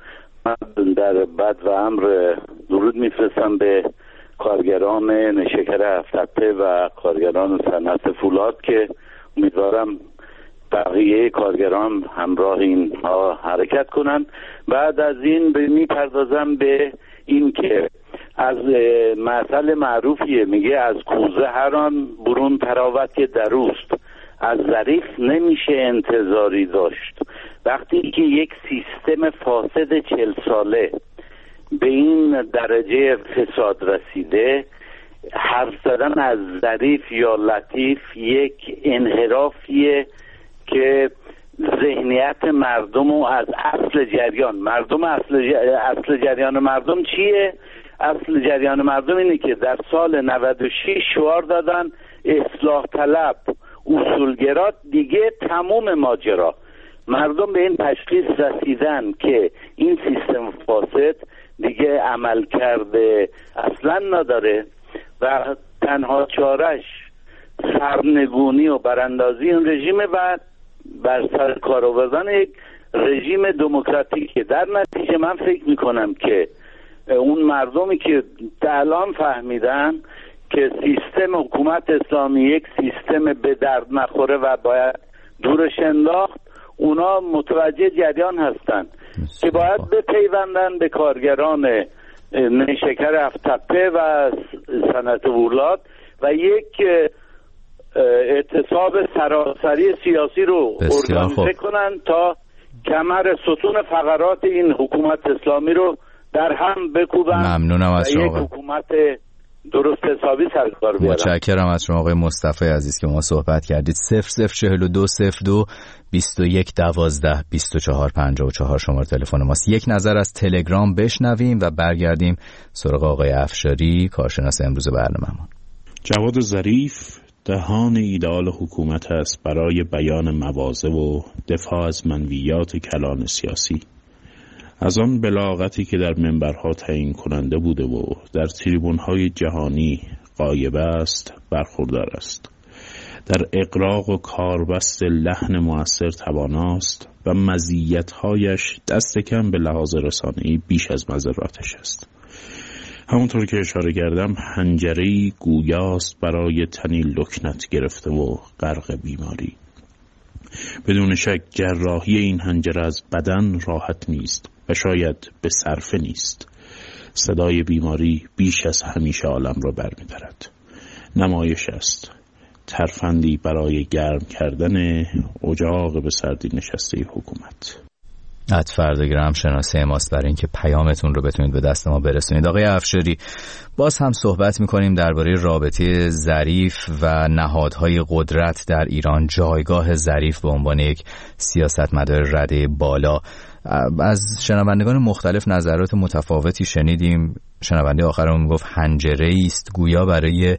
در بد و امر درود میفرستم به کارگران نیشکر هفت‌تپه و کارگران صنعت فولاد که امیدوارم بقیه کارگران همراه اینها حرکت کنند. بعد از این میپردازم به این که از مثل معروفیه، میگه از کوزه هر آن برون تراوت که دروست، از ظریف نمیشه انتظاری داشت. وقتی که یک سیستم فاسد چل ساله به این درجه فساد رسیده، حرف زدن از ظریف یا لطیف یک انحرافیه که ذهنیت مردم و از اصل جریان مردم اصل, ج... اصل جریان مردم چیه؟ اصل جریان مردم اینه که در سال نود و شش شعار دادن اصلاح طلب اصولگرا، دیگه تموم ماجرا. مردم به این تشخیص رسیدن که این سیستم فاسد دیگه عمل کرده اصلا نداره و تنها چارش سرنگونی و براندازی این رژیم و بر سر کار آوردن یک رژیم دموکراتیکه. در نتیجه من فکر میکنم که اون مردمی که الان فهمیدن که سیستم حکومت اسلامی یک سیستم به درد نخوره و باید دورش انداخت، اونا متوجه جریان هستن که باید بپیوندن به کارگران نیشکر هفت‌تپه و صنعت فولاد و یک اعتصاب سراسری سیاسی رو ارگانیزه کنن تا کمر ستون فقرات این حکومت اسلامی رو در هم بکوبن. ممنونم از شما. یک حکومت درست حسابی سرکار بیارن. متشکرم از شما آقای مصطفی عزیز که ما صحبت کردید. صفر صفر چهل و دو صفر دو بیست و یک دوازده بیست و چهار پنجاه و چهار شماره تلفن ماست. یک نظر از تلگرام بشنویم و برگردیم سراغ آقای افشاری، کارشناس امروز برنامه‌مون. جواد ظریف دهان ایدئال حکومت است برای بیان مواضع و دفاع از منویات کلان سیاسی. از آن بلاغتی که در منبرها تعیین کننده بوده و در تریبون‌های جهانی غایب است برخوردار است. در اقراق و کاربست لحن مؤثر تواناست و مزیت‌هایش دست کم به لحاظ رسانه‌ای بیش از مضراتش است. همونطور که اشاره کردم، حنجره‌ای گویاست برای تنی لکنت گرفته و غرق بیماری. بدون شک جراحی این حنجره از بدن راحت نیست و شاید به صرفه نیست. صدای بیماری بیش از همیشه عالم را برمی‌دارد. نمایش است، ترفندی برای گرم کردن اجاق به سردی نشسته حکومت. اتفردگرام شناسه ماست برای اینکه پیامتون رو بتونید به دست ما برسونید. آقای افشاری، باز هم صحبت میکنیم درباره رابطه ظریف و نهادهای قدرت در ایران، جایگاه ظریف به عنوان یک سیاستمدار رده بالا. از شنوندگان مختلف نظرات متفاوتی شنیدیم. شنونده آخرمون گفت حنجره‌ای است گویا برای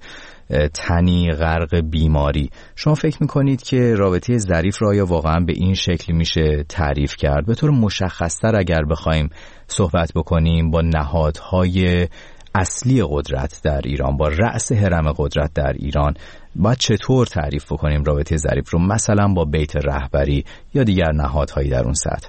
تنی غرق بیماری. شما فکر میکنید که رابطه ظریف را آیا واقعا به این شکلی میشه تعریف کرد؟ به طور مشخص‌تر اگر بخوایم صحبت بکنیم با نهادهای اصلی قدرت در ایران، با رأس هرم قدرت در ایران، باید چطور تعریف بکنیم رابطه ظریف رو، مثلا با بیت رهبری یا دیگر نهادهایی در اون سطح؟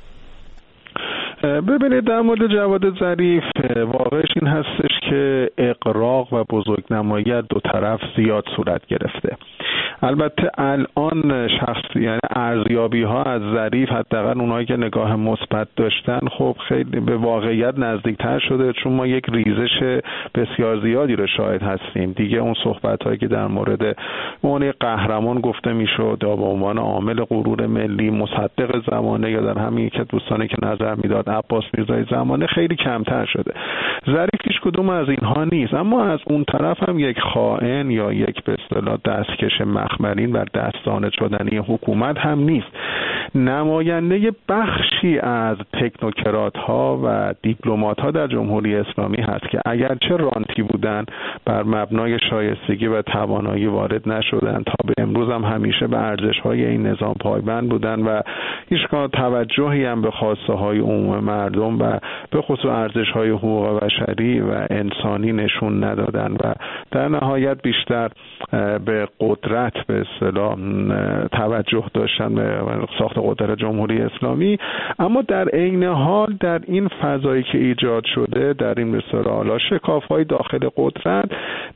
ببینید، در مورد جواد ظریف واقعش این هستش که اغراق و بزرگنمایی دو طرف زیاد صورت گرفته. البته الان شخص یعنی ارزیابی ها از ظریف، حداقل اونایی که نگاه مثبت داشتن، خب خیلی به واقعیت نزدیکتر شده، چون ما یک ریزش بسیار زیادی رو شاهد هستیم. دیگه اون صحبت هایی که در مورد اون قهرمان گفته میشد یا به عنوان عامل غرور ملی مصدق زمانه یا در همین که دوستانی که نظر میداد عباس میرزای زمانه خیلی کمتر شده. ظریف هیچ کدوم از اینها نیست، اما از اون طرف هم یک خائن یا یک به اصطلاح دستکش مخملین و دستانه شدنی حکومت هم نیست. نماینده بخشی از تکنوکرات ها و دیپلمات ها در جمهوری اسلامی هست که اگرچه رانتی بودن، بر مبنای شایستگی و توانایی وارد نشدن، تا به امروز هم همیشه به ارزش های این نظام پایبند بودن و هیچگاه توجهی هم به خواسته های عموم مردم و به خصوص ارزش های حقوق بشری و و انسانی نشون ندادن و در نهایت بیشتر به قدرت به اصطلاح توجه داشتن به ساخت قدرت جمهوری اسلامی. اما در عین حال در این فضایی که ایجاد شده، در این به اصطلاح شکاف‌های داخل قدرت،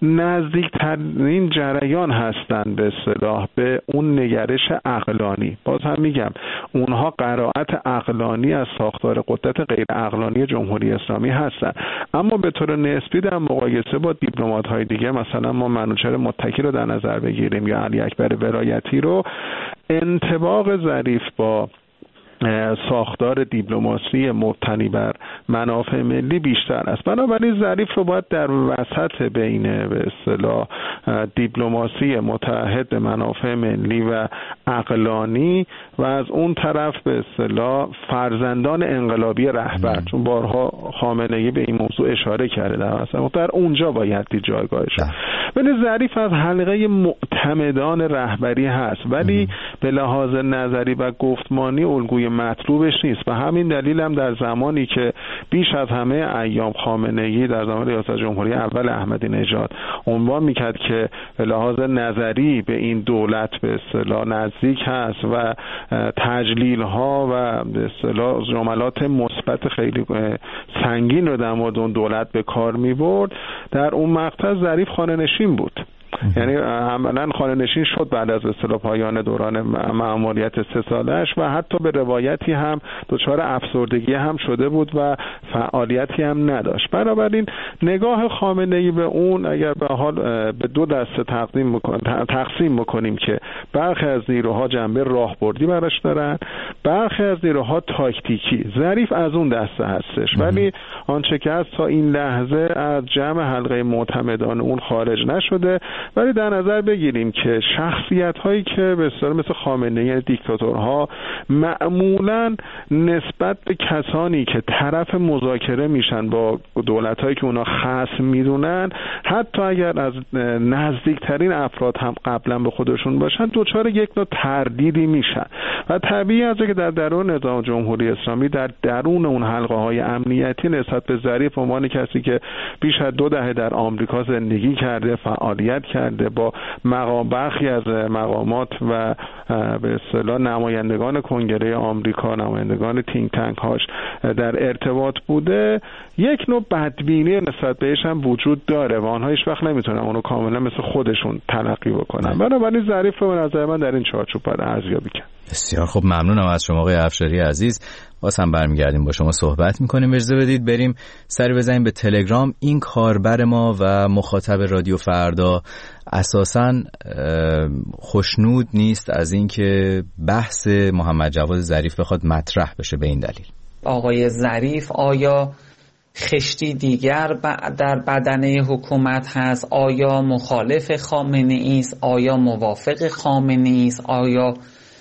نزدیکترین جریان هستند به اصطلاح به اون نگرش عقلانی. باز هم میگم اونها قرائت عقلانی از ساختار قدرت غیر عقلانی جمهوری اسلامی هستند، اما به طور نسبی در مقایسه با دیپلمات‌های دیگه، مثلا ما منوچهر متکی رو در نظر بگیریم یا علی اکبر ولایتی رو، انطباق ظریف با ساختار دیپلماسی مبتنی بر منافع ملی بیشتر است. بنابراین ظریف رو باید در وسط بین به اصطلاح دیپلماسی متحد به منافع ملی و عقلانی و از اون طرف به اصطلاح فرزندان انقلابی رهبر، چون بارها خامنه‌ای به این موضوع اشاره کرده، در وسط در اونجا باید دید جایگاهش. ولی ظریف از حلقه معتمدان رهبری هست، ولی به لحاظ نظری و گفتمانی الگوی مطلوبش نیست. و همین دلیل هم در زمانی که بیش از همه ایام خامنه‌ای در زمان ریاست جمهوری اول احمدی نژاد عنوان میکرد که به لحاظ نظری به این دولت به اصطلاح نزدیک هست و تجلیل ها و به اصطلاح جملات مثبت خیلی سنگین رو در مورد اون دولت به کار میبرد، در اون مقطع ظریف خانه نشین بود. یعنی عملاً خانه نشین شد بعد از اصطلاح پایان دوران مأموریت سه سالش و حتی به روایتی هم دچار افسردگی هم شده بود و فعالیتی هم نداشت. بنابراین نگاه خامنه‌ای به اون اگر به حال به دو دسته تقسیم بکنیم تقسیم بکنیم که برخی از نیروها جنبه راهبردی براش دارن، برخی از نیروها تاکتیکی. ظریف از اون دسته هستش، ولی آنچه که از تا این لحظه از جمع حلقه معتمدان اون خارج نشده. ولی در نظر بگیریم که شخصیت هایی که به اصطلاح مثل خامنه‌ای، دیکتاتورها، معمولا نسبت به کسانی که طرف مذاکره میشن با دولت هایی که اونا خصم میدونن، حتی اگر از نزدیکترین افراد هم قبلا به خودشون باشن، دوچار یک نوع تردیدی میشن و طبیعی است که در درون نظام جمهوری اسلامی، در درون اون حلقه های امنیتی، نسبت به ظریف به عنوان کسی که بیش از دو دهه در آمریکا زندگی کرده، فعالیت کرده، با مقام برخی از مقامات و به اصطلاح نمایندگان کنگره آمریکا، نمایندگان تینک تانک هاش در ارتباط بوده، یک نوع بدبینی نسبت بهش هم وجود داره و آنها هیچ وقت نمیتونن اونو کاملا مثل خودشون تلقی بکنن. بنابراین ظریف رو به نظر من در این چارچوب باید ارزیابی کرد. بسیار خب، ممنونم از شما آقای افشاری عزیز. باز هم برمیگردیم با شما صحبت میکنیم. اجازه بدید بریم سری بزنیم به تلگرام. این کاربر ما و مخاطب رادیو فردا اساساً خوشنود نیست از اینکه بحث محمد جواد ظریف بخواد مطرح بشه. به این دلیل آقای ظریف آیا خشتی دیگر در بدنه حکومت هست؟ آیا مخالف خامنه‌ای است؟ آیا موافق خامنه‌ای است؟ آیا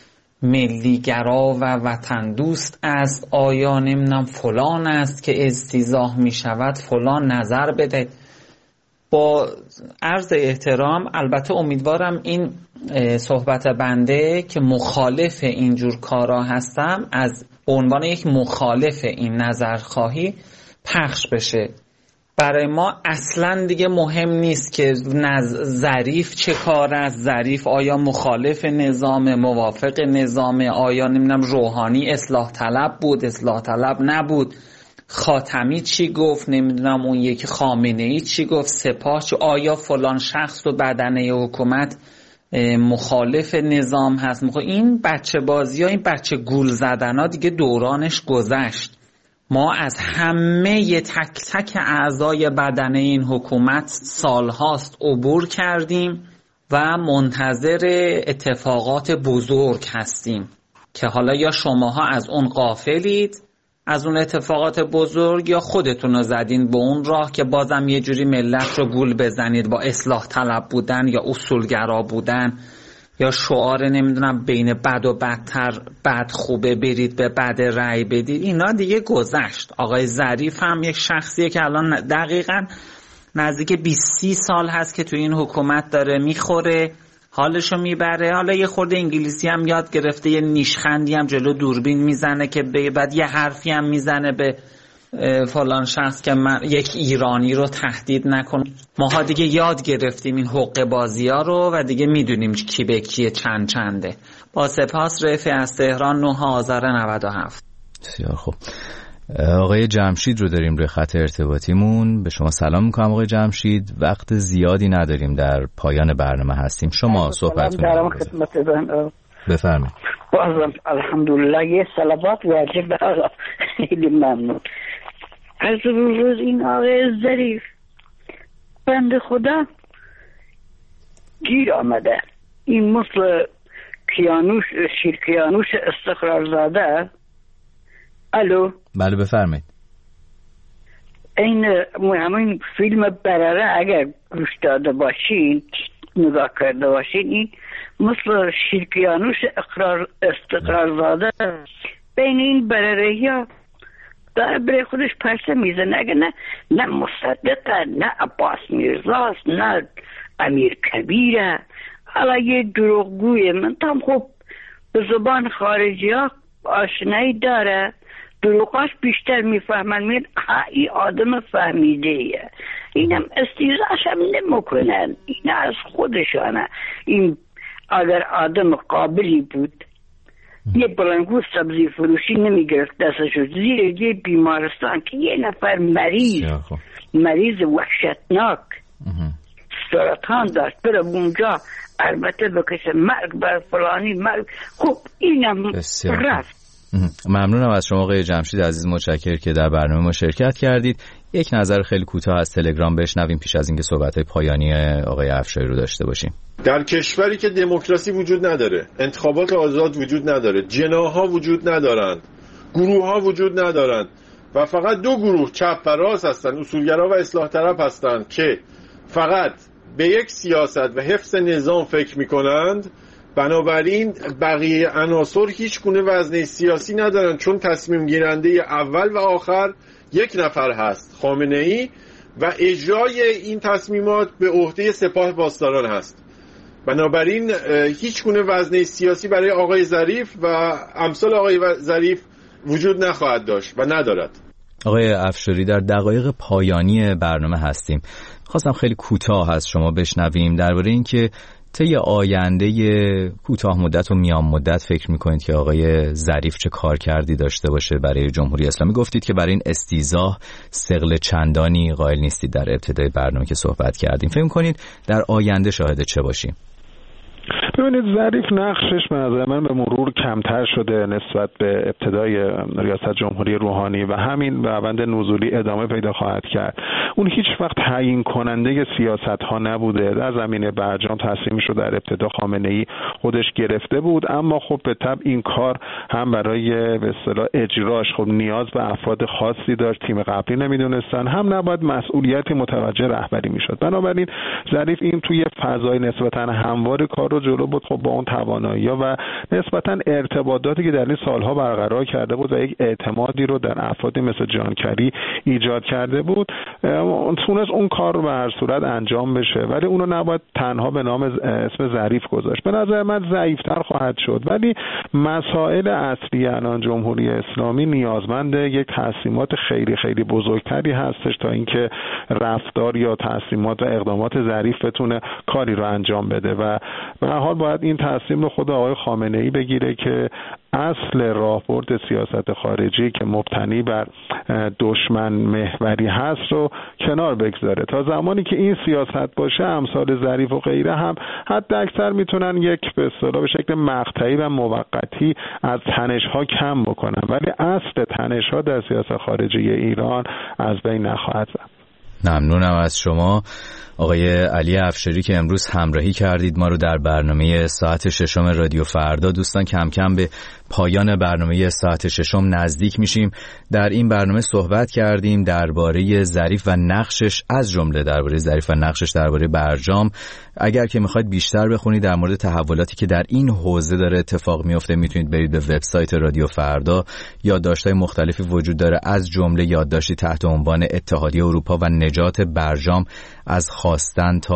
ملیگرا و وطن دوست است؟ آیا نمیدونم فلان است که استیضاح می شود فلان نظر بده؟ با عرض احترام، البته امیدوارم این صحبت بنده که مخالف اینجور کارا هستم از عنوان یک مخالف این نظرخواهی پخش بشه. برای ما اصلا دیگه مهم نیست که ظریف چه کار است، ظریف آیا مخالف نظام، موافق نظام، آیا نمیدونم روحانی اصلاح طلب بود، اصلاح طلب نبود، خاتمی چی گفت، نمیدونم اون یکی خامنه‌ای چی گفت، سپاه چی، آیا فلان شخص و بدنه حکومت مخالف نظام هست. این بچه بازی ها، این بچه گول زدن ها دیگه دورانش گذشت. ما از همه تک تک اعضای بدنه این حکومت سالهاست عبور کردیم و منتظر اتفاقات بزرگ هستیم که حالا یا شماها از اون غافلید، از اون اتفاقات بزرگ، یا خودتون رو زدین به اون راه که بازم یه جوری ملت رو گول بزنید با اصلاح طلب بودن یا اصولگرا بودن یا شعار نمیدونم بین بد و بدتر، بد خوبه برید به بد رأی بدید. اینا دیگه گذشت. آقای ظریف هم یک شخصیه که الان دقیقاً نزدیک بیست سال هست که تو این حکومت داره میخوره، حالشو میبره. حالا یه خورده انگلیسی هم یاد گرفته، یه نیشخندی هم جلو دوربین میزنه که بعد یه حرفی هم میزنه به فلان شخص که من یک ایرانی رو تهدید نکن. ماها دیگه یاد گرفتیم این حقه بازی ها رو و دیگه میدونیم کی به کیه چند چنده. با سپاس. رفیع از تهران، نه آذر نود و هفت. بسیار خوب. آقای جمشید رو داریم روی خط ارتباطیمون. به شما سلام میکنم آقای جمشید. وقت زیادی نداریم، در پایان برنامه هستیم. شما صحبتتون رو بفرمایید. بازم الحمدلله یه صلوات واجب به آقا. خیلی ممنون. از روز این آقای ظریف بند خدا گیر آمده، این مثل کیانوش شیر کیانوش استقرار زاده. الو بله بفرمایید. این همین فیلم برره اگر گوش داده باشین، نگاه کرده باشین، این مثل شیرکیانوش اقرار استقرار زاده بین این برره ها داره بره خودش پرسه میزنه. اگه نه نه مصدقه، نه عباس میرزاست، نه امیر کبیره، حالا یه دروغگویه. من تام خب به زبان خارجی ها آشنایی داره، دروغاش بیشتر میفهمن. میگن ها این آدم فهمیده ایه، اینم استیزاش هم نمیکنن، این از خودشانه. این اگر آدم قابلی بود یه بلنگو سبزی فروشی نمیگرفت دستشو زیر یه بیمارستان که یه نفر مریض مریض وحشتناک سرطان داشت بره اونجا، البته بکشه مرگ بر فلانی مرگ. خب اینم رفت. ممنونم از شما آقای جمشید عزیز، متشکرم که در برنامه ما شرکت کردید. یک نظر خیلی کوتاه از تلگرام بشنویم پیش از اینکه صحبت‌های پایانی آقای افشاری رو داشته باشیم. در کشوری که دموکراسی وجود نداره، انتخابات آزاد وجود نداره، جناح‌ها وجود ندارند، گروه‌ها وجود ندارند و فقط دو گروه چپ و راست هستند، اصولگرا و اصلاح طلب هستند که فقط به یک سیاست و حفظ نظام فکر می‌کنند، بنابراین بقیه عناصر هیچ گونه وزنه سیاسی ندارن، چون تصمیم گیرنده اول و آخر یک نفر هست، خامنه‌ای، و اجرای این تصمیمات به عهده سپاه پاسداران هست. بنابراین هیچ گونه وزنه سیاسی برای آقای ظریف و امثال آقای ظریف وجود نخواهد داشت و ندارد. آقای افشاری در دقایق پایانی برنامه هستیم. خواستم خیلی کوتاه از شما بشنویم درباره اینکه طی آینده کوتاه مدت و میان مدت فکر میکنید که آقای ظریف چه کار کردی داشته باشه برای جمهوری اسلامی. گفتید که برای این استیضاح ثقل چندانی قائل نیستید در ابتدای برنامه که صحبت کردیم. فکر میکنید در آینده شاهد چه باشیم؟ ببینید ظریف نقشش به نظر من به مرور کمتر شده نسبت به ابتدای ریاست جمهوری روحانی و همین روند نزولی ادامه پیدا خواهد کرد. اون هیچ وقت تعیین کننده سیاست ها نبوده. در زمینه برجام تصمیمش رو در ابتدا خامنه‌ای خودش گرفته بود، اما خب به طبع این کار هم برای به اصطلاح اجراش خب نیاز به افراد خاصی داشت، تیم قبلی نمیدونستن، هم نباید مسئولیتی متوجه رهبری میشد. بنابراین ظریف این توی فضای نسبتا هموار کار رو جلو بود، خب با اون توانایی‌ها و نسبتا ارتباطاتی که در این سالها برقرار کرده بود و یک اعتمادی رو در افرادی مثل جانکری ایجاد کرده بود، تونست اون کار رو به هر صورت انجام بشه، ولی اونو نباید تنها به نام اسم ظریف گذاشت. به نظر من ضعیف‌تر خواهد شد، ولی مسائل اصلی الان جمهوری اسلامی نیازمند یک تصمیمات خیلی خیلی بزرگتری هستش تا اینکه رفتار یا تصمیمات و اقدامات ظریف بتونه کاری رو انجام بده و به هر حال باید این تصمیم رو خود آقای خامنه‌ای بگیره که اصل راهبرد سیاست خارجی که مبتنی بر دشمن محوری هست رو کنار بگذاره. تا زمانی که این سیاست باشه امثال ظریف و غیره هم حد اکثر میتونن یک به اصطلاح به شکل مقطعی و موقتی از تنش‌ها کم بکنن، ولی اصل تنش‌ها در سیاست خارجی ایران از بین نخواهد رفت. ممنونم از شما آقای علی افشاری که امروز همراهی کردید ما رو در برنامه ساعت ششم رادیو فردا. دوستان کم کم به پایان برنامه ساعت ششم نزدیک میشیم. در این برنامه صحبت کردیم درباره ظریف و نقشش، از جمله درباره ظریف و نقشش درباره برجام. اگر که میخواید بیشتر بخونید در مورد تحولاتی که در این حوزه داره اتفاق میفته میتونید برید به وبسایت رادیو فردا. یادداشت‌های مختلفی وجود داره، از جمله یادداشتی تحت عنوان اتحادیه اروپا و نجات برجام از خواستن تا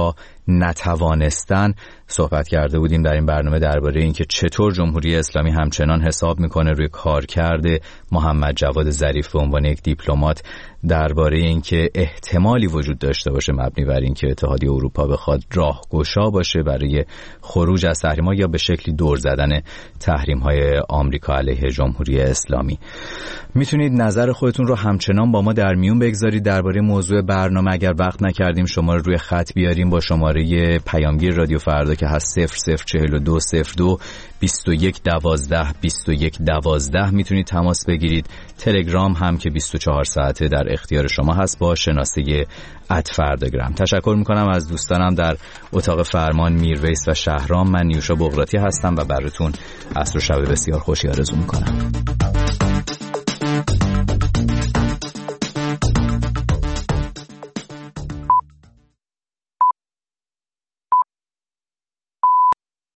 نتوانستن صحبت کرده بودیم در این برنامه درباره اینکه چطور جمهوری اسلامی همچنان حساب میکنه روی کارکرد محمد جواد ظریف به عنوان یک دیپلمات، درباره اینکه احتمالی وجود داشته باشه مبنی بر اینکه اتحادیه اروپا بخواد راهگشا باشه برای خروج از تحریم‌ها یا به شکلی دور زدن تحریم‌های آمریکا علیه جمهوری اسلامی. میتونید نظر خودتون رو همچنان با ما در میون بگذارید درباره موضوع برنامه. اگر وقت نکردیم شما رو روی خط بیاریم با شماره پیامگیر رادیو فردا که هست صفر صفر چهل و دو صفر دو بیست و یک دوازده بیست و یک دوازده میتونید تماس بگیرید. تلگرام هم که بیست و چهار ساعته در اختیار شما هست با شناسه ات فرداگرام. تشکر میکنم از دوستانم در اتاق فرمان، میرویس و شهرام. من نیوشا بغراتی هستم و براتون عصر و شب بسیار خوشی آرزو میکنم.